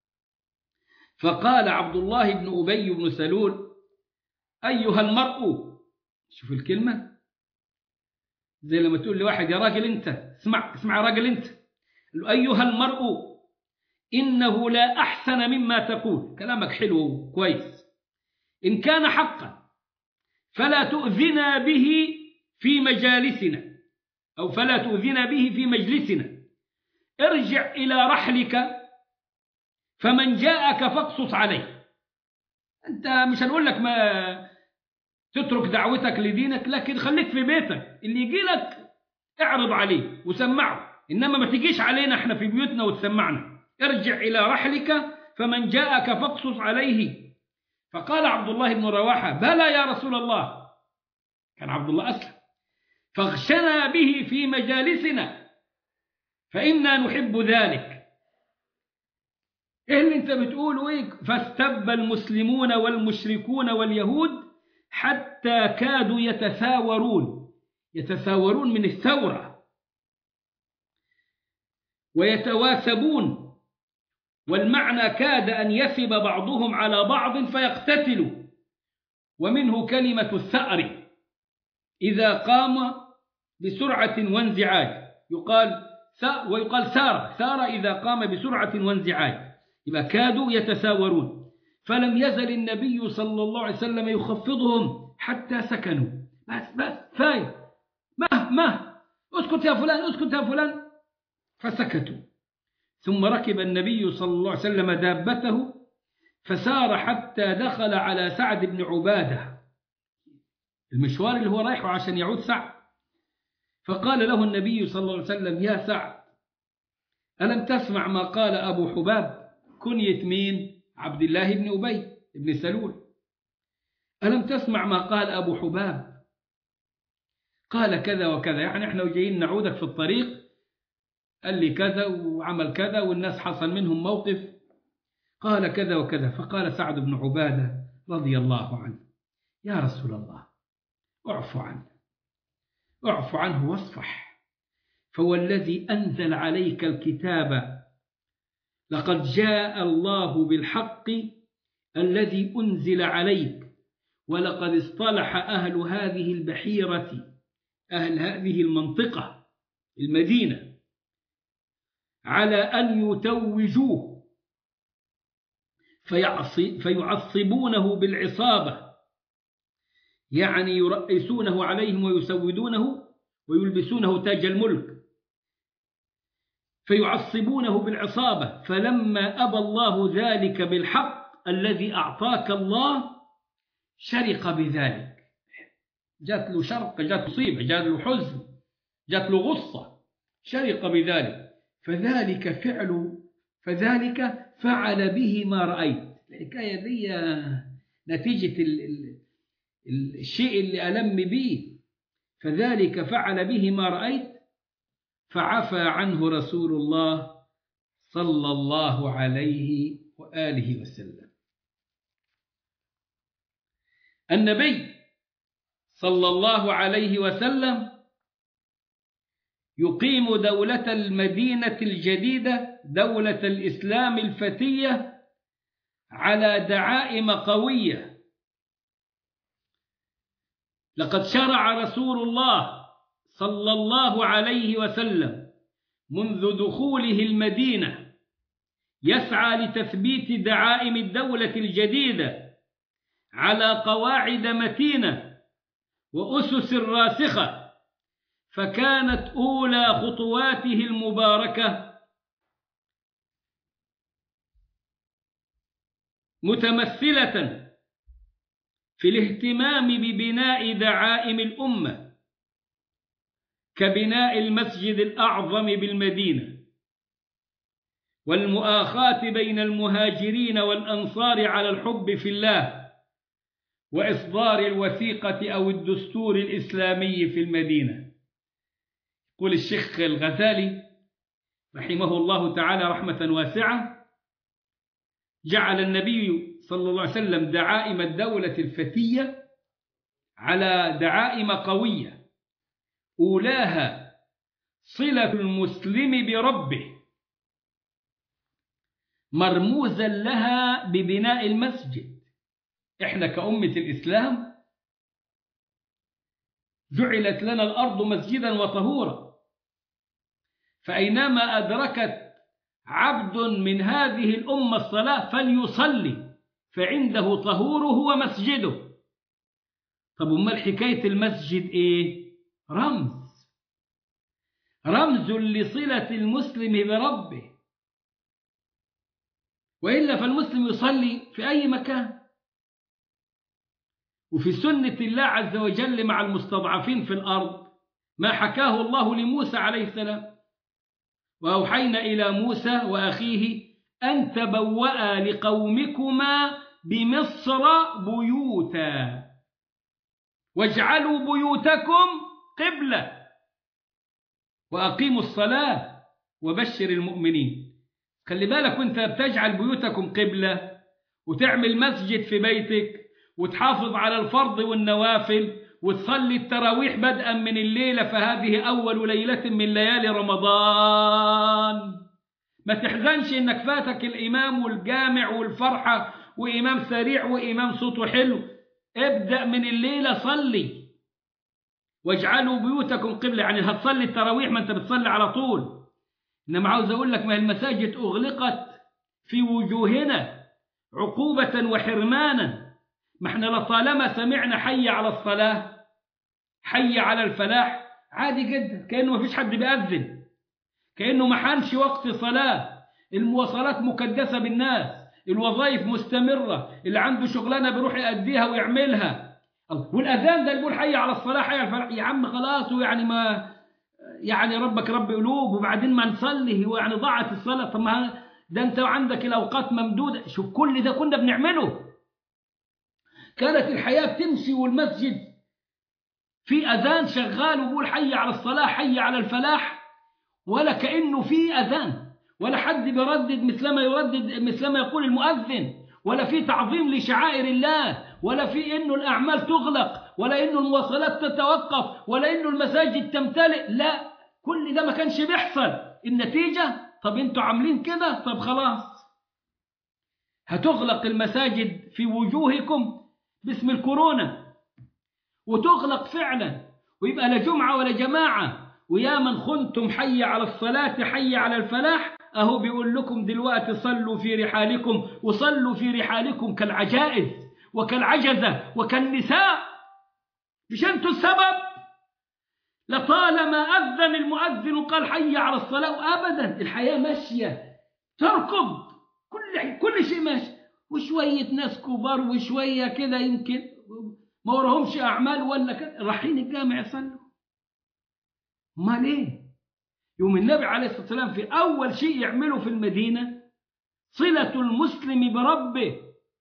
فقال عبد الله بن أبي بن سلول أيها المرء، شوف الكلمة زي لما تقول لواحد يا راجل أنت، اسمع يا راجل أنت، أيها المرء إنه لا أحسن مما تقول، كلامك حلو وكويس، إن كان حقا فلا تؤذنا به في مجالسنا، أو فلا تؤذنا به في مجلسنا، ارجع إلى رحلك فمن جاءك فاقصص عليه. أنت مش هنقول لك ما تترك دعوتك لدينك، لكن خليك في بيتك، اللي يجي لك اعرض عليه وسمعه، إنما ما تجيش علينا احنا في بيوتنا وتسمعنا. ارجع إلى رحلك فمن جاءك فاقصص عليه. فقال عبد الله بن رواحة بلى يا رسول الله، كان عبد الله أسلم، فاغشنا به في مجالسنا فإنا نحب ذلك. إيه اللي أنت بتقوله إيه؟ فاستب المسلمون والمشركون واليهود حتى كادوا يتثاورون من الثورة، ويتواثبون، والمعنى كاد أن يثب بعضهم على بعض فيقتتلوا. ومنه كلمة الثأر إذا قام بسرعة وانزعاج، ويقال ثار إذا قام بسرعة وانزعاج، يبقى كادوا يتساورون. فلم يزل النبي صلى الله عليه وسلم يخفضهم حتى سكنوا، بس فاي، ما اسكت يا فلان، اسكت يا فلان. فسكتوا. ثم ركب النبي صلى الله عليه وسلم دابته فسار حتى دخل على سعد بن عبادة، المشوار اللي هو رايحه عشان يعود سعد. فقال له النبي صلى الله عليه وسلم: يا سعد، ألم تسمع ما قال أبو حباب؟ كنية مين؟ عبد الله بن أبي بن سلول. ألم تسمع ما قال أبو حباب؟ قال كذا وكذا، يعني احنا جايين نعودك في الطريق، قال لي كذا وعمل كذا والناس حصل منهم موقف، قال كذا وكذا. فقال سعد بن عبادة رضي الله عنه: يا رسول الله، اعف عنه، اعف عنه واصفح، فوالذي أنزل عليك الكتاب لقد جاء الله بالحق الذي أنزل عليك، ولقد اصطلح أهل هذه البحيرة، أهل هذه المنطقة المدينة، على أن يتوجوه فيعصبونه بالعصابة، يعني يرئسونه عليهم ويسودونه ويلبسونه تاج الملك، فيعصبونه بالعصابة. فلما أبى الله ذلك بالحق الذي أعطاك الله شرق بذلك، جات له شرق، جات مصيبة، جات له حزن، جات له غصة، شرق بذلك. فذلك فعل به ما رأيت. الحكاية دي نتيجة الشيء اللي ألم به. فذلك فعل به ما رأيت فعفى عنه رسول الله صلى الله عليه وآله وسلم. النبي صلى الله عليه وسلم يقيم دولة المدينة الجديدة، دولة الإسلام الفتية، على دعائم قوية. لقد شرع رسول الله صلى الله عليه وسلم منذ دخوله المدينة يسعى لتثبيت دعائم الدولة الجديدة على قواعد متينة وأسس راسخة. فكانت أولى خطواته المباركة متمثلة في الاهتمام ببناء دعائم الأمة، كبناء المسجد الأعظم بالمدينة، والمؤاخاة بين المهاجرين والأنصار على الحب في الله، وإصدار الوثيقة أو الدستور الإسلامي في المدينة. يقول الشيخ الغزالي رحمه الله تعالى رحمة واسعة: جعل النبي صلى الله عليه وسلم دعائم الدولة الفتية على دعائم قوية، أولاها صلة المسلم بربه، مرموزا لها ببناء المسجد. إحنا كأمة الإسلام جعلت لنا الأرض مسجدا وطهورا، فأينما أدركت عبد من هذه الأمة الصلاة فليصلي، فعنده طهوره ومسجده. طب أمال حكاية المسجد إيه؟ رمز لصلة المسلم بربه، وإلا فالمسلم يصلي في أي مكان. وفي سنة الله عز وجل مع المستضعفين في الأرض ما حكاه الله لموسى عليه السلام: وأوحينا إلى موسى وأخيه أن تبوأ لقومكما بمصر بيوتا واجعلوا بيوتكم قبلة وأقيموا الصلاة وبشر المؤمنين. خلي بالك وانت بتجعل بيوتكم قبلة وتعمل مسجد في بيتك وتحافظ على الفرض والنوافل وتصلي التراويح بدءا من الليلة، فهذه أول ليلة من ليالي رمضان. ما تحزنش إنك فاتك الإمام والجامع والفرحة وإمام سريع وإمام صوته حلو. ابدأ من الليلة صلي. واجعلوا بيوتكم قبلة، يعني هتصلي التراويح ما أنت بتصلي على طول. إنما عاوز أقول لك ما المساجد أغلقت في وجوهنا عقوبة وحرمانا. ما احنا لطالما سمعنا حي على الصلاة حي على الفلاح عادي جدا، كأنه مفيش حد بيأذن، كأنه ما حانش وقت صلاة، المواصلات مكدسة بالناس، الوظائف مستمرة، اللي عنده شغلانة بيروح يأديها ويعملها، والأذان ده اللي بيقول حي على الصلاة حي على الفلاح. يا عم خلاص، ويعني ما يعني ربك رب قلوب، وبعدين ما نصلي، هو يعني ضاعت الصلاة؟ طب ما ده انت عندك الأوقات ممدودة. شوف كل ده كنا بنعمله، كانت الحياة بتمشي والمسجد في أذان شغال وبيقول حي على الصلاة حي على الفلاح، ولا كأنه في أذان، ولا حد بيردد مثلما يقول المؤذن، ولا في تعظيم لشعائر الله، ولا في إنه الأعمال تغلق، ولا إنه المواصلات تتوقف، ولا إنه المساجد تمتلئ. لا، كل ده ما كانش بيحصل. النتيجة طب انتوا عاملين كده، طب خلاص هتغلق المساجد في وجوهكم باسم الكورونا، وتغلق فعلا، ويبقى لا جمعة ولا جماعة، ويا من خنتم حي على الصلاة حي على الفلاح. أهو بيقول لكم دلوقتي صلوا في رحالكم، وصلوا في رحالكم كالعجائز وكالعجزة وكالنساء. مش انتوا السبب؟ لطالما أذن المؤذن وقال حي على الصلاة، وأبدا الحياة ماشية تركض، كل شيء ماشي، وشوية ناس كبار وشوية كده يمكن ما وراهمش أعمال ولا كده رايحين الجامع يصلوا. ما ليه؟ يوم النبي عليه الصلاة والسلام في أول شيء يعمله في المدينة صلة المسلم بربه،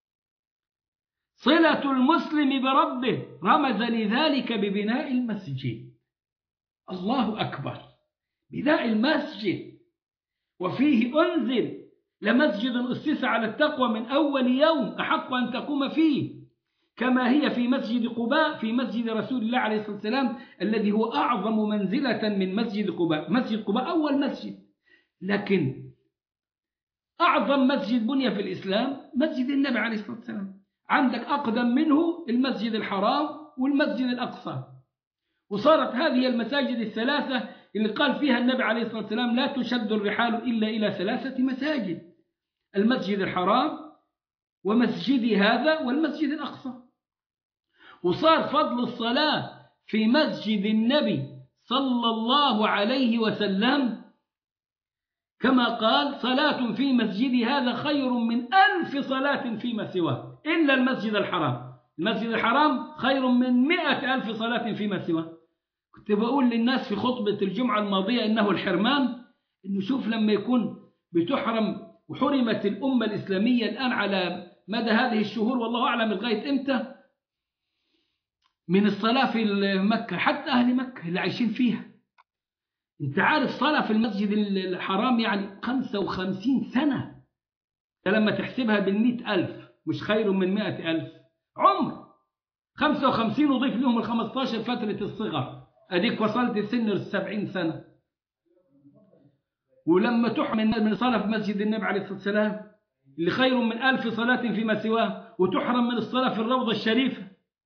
صلة المسلم بربه، رمز لذلك ببناء المسجد. الله أكبر، بناء المسجد. وفيه أنزل لمسجد أسس على التقوى من أول يوم أحق أن تقوم فيه، كما هي في مسجد قباء، في مسجد رسول الله عليه الصلاة والسلام الذي هو أعظم منزلة من مسجد قباء. مسجد قباء أول مسجد، لكن أعظم مسجد بني في الإسلام مسجد النبي عليه الصلاة والسلام. عندك أقدم منه المسجد الحرام والمسجد الأقصى، وصارت هذه المساجد الثلاثة اللي قال فيها النبي عليه الصلاة والسلام لا تشد الرحال إلا إلى 3 مساجد: المسجد الحرام ومسجدي هذا والمسجد الأقصى. وصار فضل الصلاة في مسجد النبي صلى الله عليه وسلم كما قال صلاة في مسجدي هذا خير من 1000 صلاة فيما سواه إلا المسجد الحرام. المسجد الحرام خير من 100,000 صلاة فيما سواه. كنت بقول للناس في خطبة الجمعة الماضية إنه الحرمان، إنه شوف لما يكون بتحرم، وحرمت الأمة الإسلامية الآن على مدى هذه الشهور والله أعلم لغاية إمتى من الصلاة في مكة، حتى أهل مكة اللي عايشين فيها. أنت عارف صلاة في المسجد الحرام يعني 55 سنة، لما تحسبها بال100,000 مش خير من 100,000 عمر. 55 وضيف لهم ال15 فترة الصغر، أديك وصلت سن 70 سنة. ولما تحرم من صلاة في مسجد النبي عليه الصلاة والسلام اللي خير من 1000 صلاة فيما سواه، وتحرم من الصلاة في الروضة الشريفة،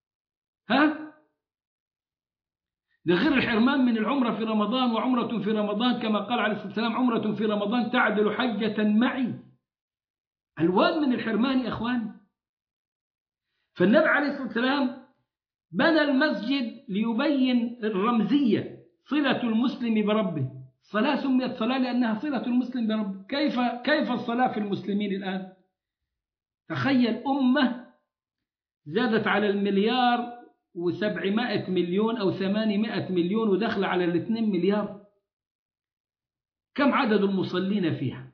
ده غير الحرمان من العمرة في رمضان، وعمرة في رمضان كما قال عليه الصلاة والسلام عمرة في رمضان تعدل حجة معي. ألوان من الحرمان يا أخوان. فالنبي عليه الصلاة والسلام بنى المسجد ليبين الرمزية، صلة المسلم بربه. الصلاة سميت صلاة لأنها صلة المسلم بربه. كيف الصلاة في المسلمين الآن؟ تخيل أمة زادت على 1,700,000,000 أو 800 مليون ودخل على 2 مليار. كم عدد المصلين فيها؟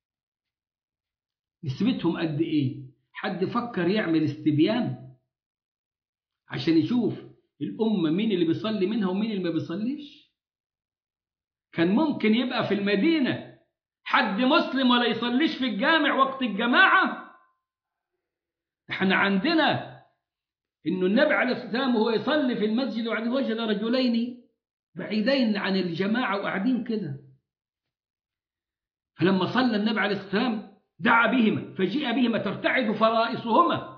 نسبتهم قد إيه؟ حد فكر يعمل استبيان عشان يشوف الأمة مين اللي بيصلي منها ومين اللي ما بيصليش؟ كان ممكن يبقى في المدينة حد مسلم ولا يصليش في الجامع وقت الجماعة. احنا عندنا إنه النبي عليه الصلاة والسلام وهو يصلي في المسجد وجد رجلين بعيدين عن الجماعة وقاعدين كده، فلما صلى النبي عليه الصلاة والسلام دعا بهما فجيء بهما ترتعد فرائصهما،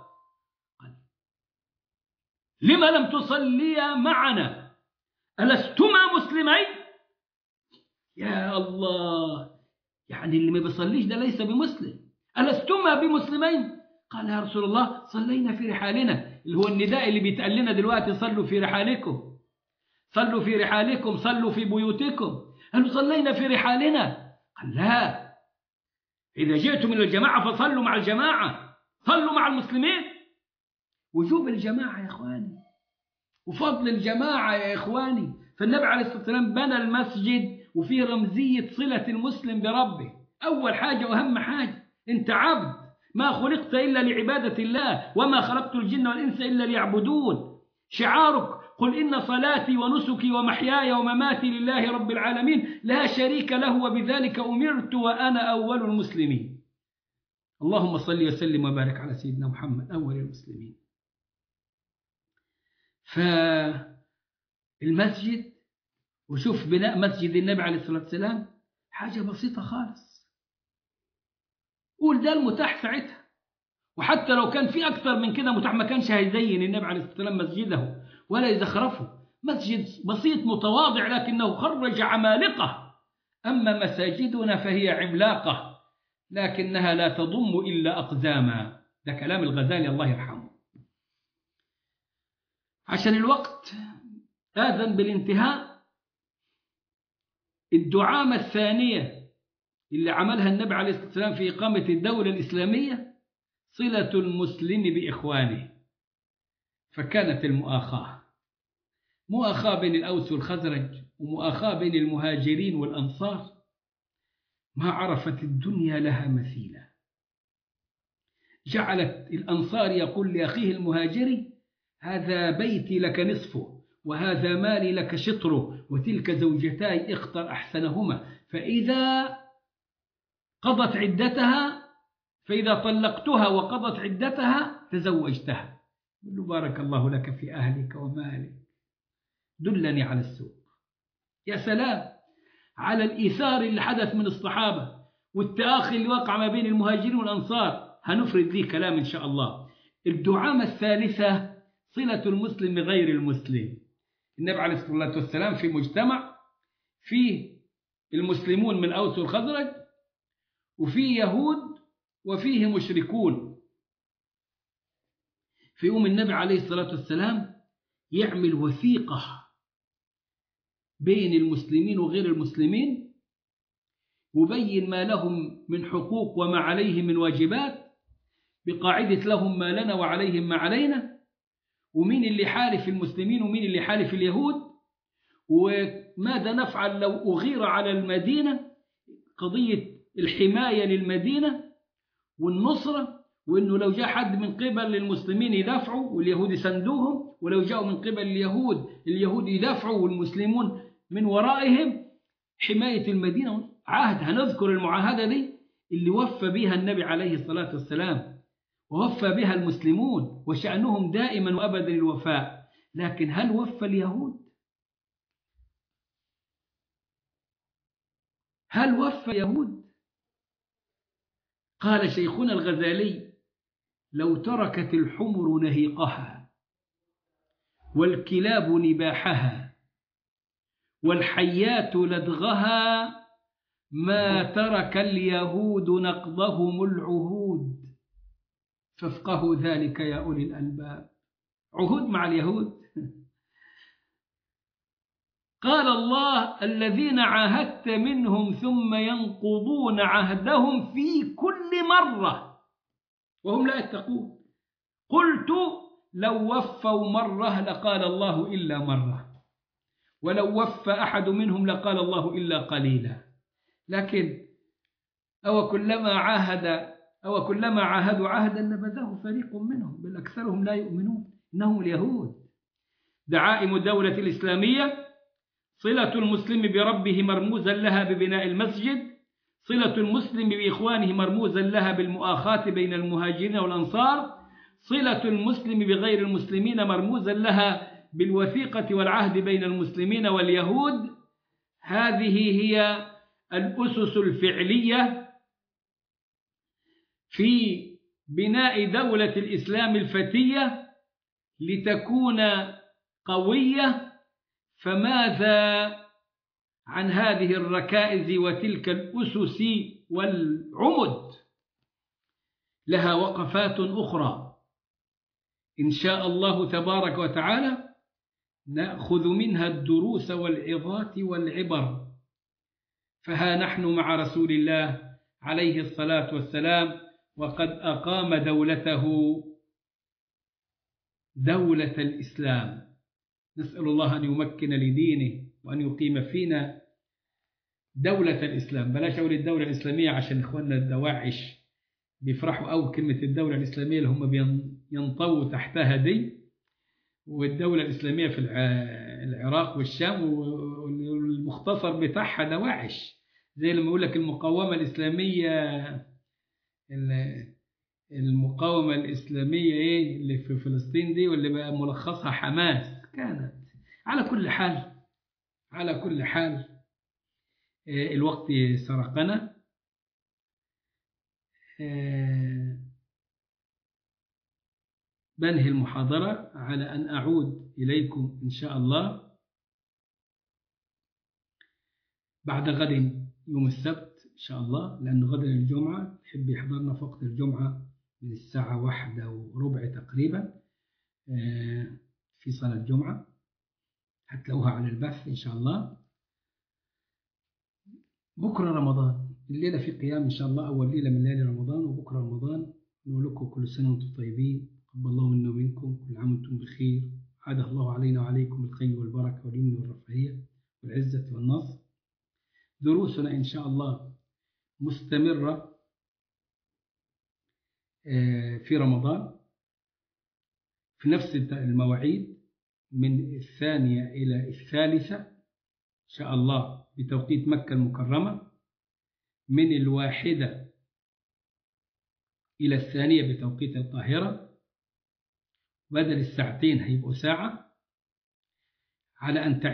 لما لم تصليا معنا ألستما مسلمين؟ يا الله، يعني اللي ما بيصليش ده ليس بمسلم. ألستما بمسلمين؟ قال يا رسول الله صلينا في رحالنا، اللي هو النداء اللي بيتقال لنا دلوقتي صلوا في رحالكم. صلوا في رحالكم، صلوا في بيوتكم. قالوا صلينا في رحالنا. قال لا، إذا جئتم إلى الجماعة فصلوا مع الجماعة، صلوا مع المسلمين. وجوب الجماعة يا إخواني، وفضل الجماعة يا إخواني. فالنبي عليه الصلاة والسلام بنى المسجد وفيه رمزية صلة المسلم بربه. أول حاجة وأهم حاجة، أنت عبد، ما خلقت إلا لعبادة الله، وما خلقت الجن والإنس إلا ليعبدون. شعارك قل إن صلاتي ونسكي ومحياي ومماتي لله رب العالمين لا شريك له وبذلك أمرت وأنا أول المسلمين. اللهم صل وسلم وبارك على سيدنا محمد أول المسلمين. فالمسجد، وشوف بناء مسجد النبي عليه الصلاة والسلام حاجة بسيطة خالص. قول ده المتاح ساعتها، وحتى لو كان في أكثر من كده متاح ما كانش هيزين النبي عليه الصلاة والسلام مسجده ولا يزخرفه. مسجد بسيط متواضع لكنه خرج عمالقة. أما مساجدنا فهي عملاقة لكنها لا تضم إلا أقزاما. ده كلام الغزالي الله يرحمه. عشان الوقت آذن بالانتهاء. الدعامة الثانية اللي عملها النبي عليه الصلاة والسلام في إقامة الدولة الإسلامية صلة المسلم بإخوانه. فكانت مؤاخاة بين الأوس والخزرج، ومؤاخاة بين المهاجرين والأنصار ما عرفت الدنيا لها مثيلا. جعلت الأنصار يقول لأخيه المهاجري هذا بيتي لك نصفه، وهذا مالي لك شطره، وتلك زوجتاي اختر أحسنهما، فإذا طلقتها وقضت عدتها تزوجتها. قل له بارك الله لك في أهلك ومالك، دلني على السوق. يا سلام على الإيثار اللي حدث من الصحابة والتآخي اللي وقع ما بين المهاجرين والأنصار. هنفرد ليه كلام إن شاء الله. الدعامة الثالثة صلة المسلم بغير المسلم. النبي عليه الصلاة والسلام في مجتمع فيه المسلمون من الأوس والخزرج، وفيه يهود، وفيه مشركون. في يوم النبي عليه الصلاة والسلام يعمل وثيقة بين المسلمين وغير المسلمين، وبين ما لهم من حقوق وما عليهم من واجبات، بقاعدة لهم ما لنا وعليهم ما علينا، ومين اللي حالف المسلمين ومين اللي حالف اليهود، وماذا نفعل لو أغير على المدينة، قضية الحماية للمدينة والنصرة، وإنه لو جاء حد من قبل المسلمين يدافعوا واليهود يسندوهم، ولو جاءوا من قبل اليهود يدافعوا والمسلمون من ورائهم، حماية المدينة. عهد، هنذكر المعاهدة دي اللي وفى بها النبي عليه الصلاة والسلام، ووفى بها المسلمون، وشأنهم دائما وأبدا الوفاء. لكن هل وفى اليهود؟ هل وفى يهود؟ قال شيخنا الغزالي لو تركت الحمر نهيقها والكلاب نباحها والحيات لدغها ما ترك اليهود نقضهم العهود، فافقهوا ذلك يا أولي الألباب. عهود مع اليهود. قال الله الذين عاهدت منهم ثم ينقضون عهدهم في كل مرة وهم لا يتقون. قلت لو وفوا مرة لقال الله إلا مرة، ولو وفى أحد منهم لقال الله إلا قليلا. لكن أو كلما عاهدوا عهدا نبذه فريق منهم، بل أكثرهم لا يؤمنون، إنهم اليهود. دعائم الدولة الإسلامية: صلة المسلم بربه مرموزا لها ببناء المسجد، صلة المسلم بإخوانه مرموزا لها بالمؤاخاة بين المهاجرين والأنصار، صلة المسلم بغير المسلمين مرموزا لها بالوثيقة والعهد بين المسلمين واليهود. هذه هي الأسس الفعلية في بناء دولة الإسلام الفتية لتكون قوية. فماذا عن هذه الركائز وتلك الأسس والعمد؟ لها وقفات أخرى إن شاء الله تبارك وتعالى نأخذ منها الدروس والعظات والعبر. فها نحن مع رسول الله عليه الصلاة والسلام وقد أقام دولته دولة الإسلام. نسأل الله أن يمكن لدينه وأن يقيم فينا دولة الإسلام. بلاش أقول الدولة الإسلامية عشان إخواننا الدواعش بيفرحوا أو كلمة الدولة الإسلامية اللي هم ينطووا تحتها دي، والدولة الإسلامية في العراق والشام والمختصر بتاعها دواعش، زي لما يقول لك المقاومة الإسلامية. المقاومة الإسلامية إيه اللي في فلسطين دي، واللي بقى ملخصها حماس كانت. على كل حال الوقت سرقنا. بنهي المحاضرة على أن أعود إليكم إن شاء الله بعد غد يوم السبت إن شاء الله، لأن غدا الجمعة يحب يحضرنا في وقت الجمعة من الساعة 1:15 تقريبا في صلاة الجمعة، هتلاقوها على البث إن شاء الله. بكرة رمضان، الليلة في قيام إن شاء الله، أول ليلة من ليالي رمضان، وبكرة رمضان. نقول لكم كل سنة وأنتم طيبين، قبل الله منا ومنكم، كل عام وأنتم بخير، عاد الله علينا وعليكم بالخير والبركة واليمن والرفاهية والعزة والنصر. دروسنا إن شاء الله مستمرة في رمضان في نفس المواعيد، من 2 إلى 3 إن شاء الله بتوقيت مكة المكرمة، من 1 إلى 2 بتوقيت القاهرة، بدل الساعتين هيبقوا ساعة. على أن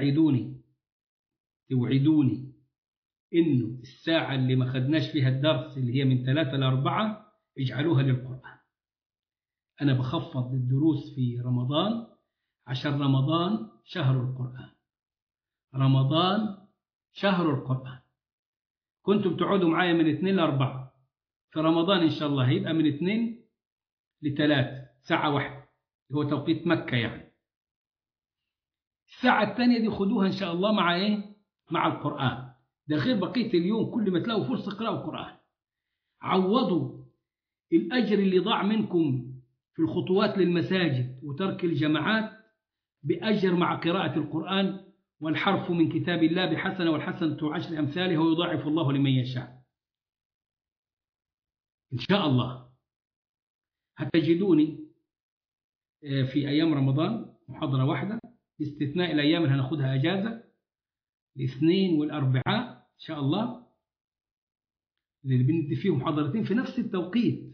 توعدوني إنه الساعة اللي ما خدناش فيها الدرس اللي هي من 3 ل 4 اجعلوها للقرآن. أنا بخفض الدروس في رمضان عشان رمضان شهر القرآن، رمضان شهر القرآن. كنتم تقعدوا معايا من 2 ل 4، في رمضان إن شاء الله هيبقى من 2 ل 3 ساعة واحدة، هو توقيت مكة يعني. الساعة الثانية دي خدوها إن شاء الله مع إيه؟ مع القرآن. ده غير بقية اليوم كل ما تلاقوا فرصة اقرأوا القرآن. عوضوا الأجر اللي ضاع منكم في الخطوات للمساجد وترك الجماعات بأجر مع قراءة القرآن. والحرف من كتاب الله بحسنة، والحسنة 10 أمثالها، ويضاعف الله لمن يشاء إن شاء الله. هتجدوني في أيام رمضان محاضرة واحدة، باستثناء الأيام اللي هناخدها أجازة، الاثنين والأربعاء إن شاء الله، اللي بندي فيهم محاضرتين في نفس التوقيت.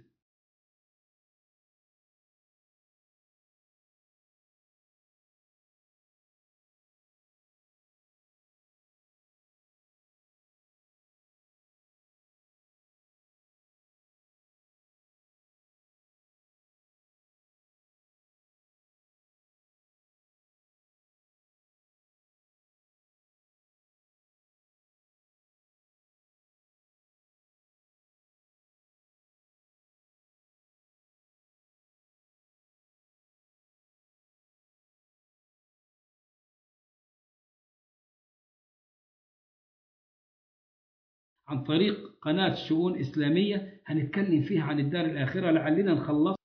عن طريق قناة شؤون إسلامية هنتكلم فيها عن الدار الآخرة، لعلنا نخلصها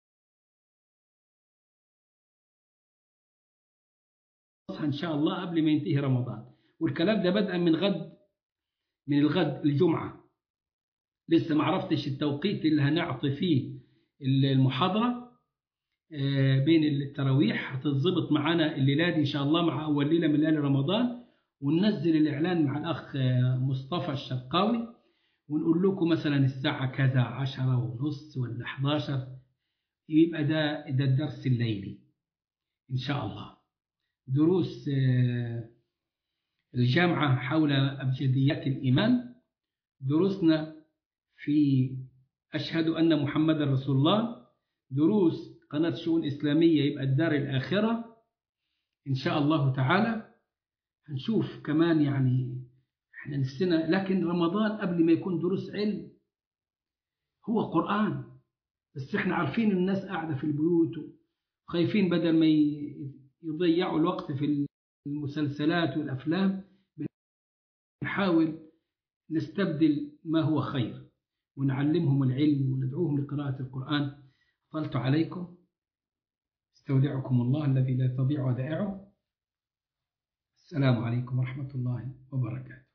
إن شاء الله قبل ما ينتهي رمضان. والكلام ده بدءا من الغد الجمعة، لسه ما عرفتش التوقيت اللي هنعطي فيه المحاضرة بين التراويح. هتتظبط معنا الليلة دي إن شاء الله مع أول ليلة من ليالي رمضان، وننزل الإعلان مع الأخ مصطفى الشرقاوي، ونقول لكم مثلا الساعة كذا 10:30 ولا 11، يبقى ده الدرس الليلي إن شاء الله. دروس الجامعة حول أبجديات الإيمان، دروسنا في أشهد أن محمد رسول الله، دروس قناة شؤون إسلامية يبقى الدار الآخرة إن شاء الله تعالى. هنشوف كمان يعني احنا نفسنا، لكن رمضان قبل ما يكون دروس علم هو قرآن، بس احنا عارفين الناس قاعدة في البيوت وخايفين بدل ما يضيعوا الوقت في المسلسلات والأفلام. نحاول نستبدل ما هو خير ونعلمهم العلم وندعوهم لقراءة القرآن. طلت عليكم، استودعكم الله الذي لا تضيع ودائعه. السلام عليكم ورحمة الله وبركاته.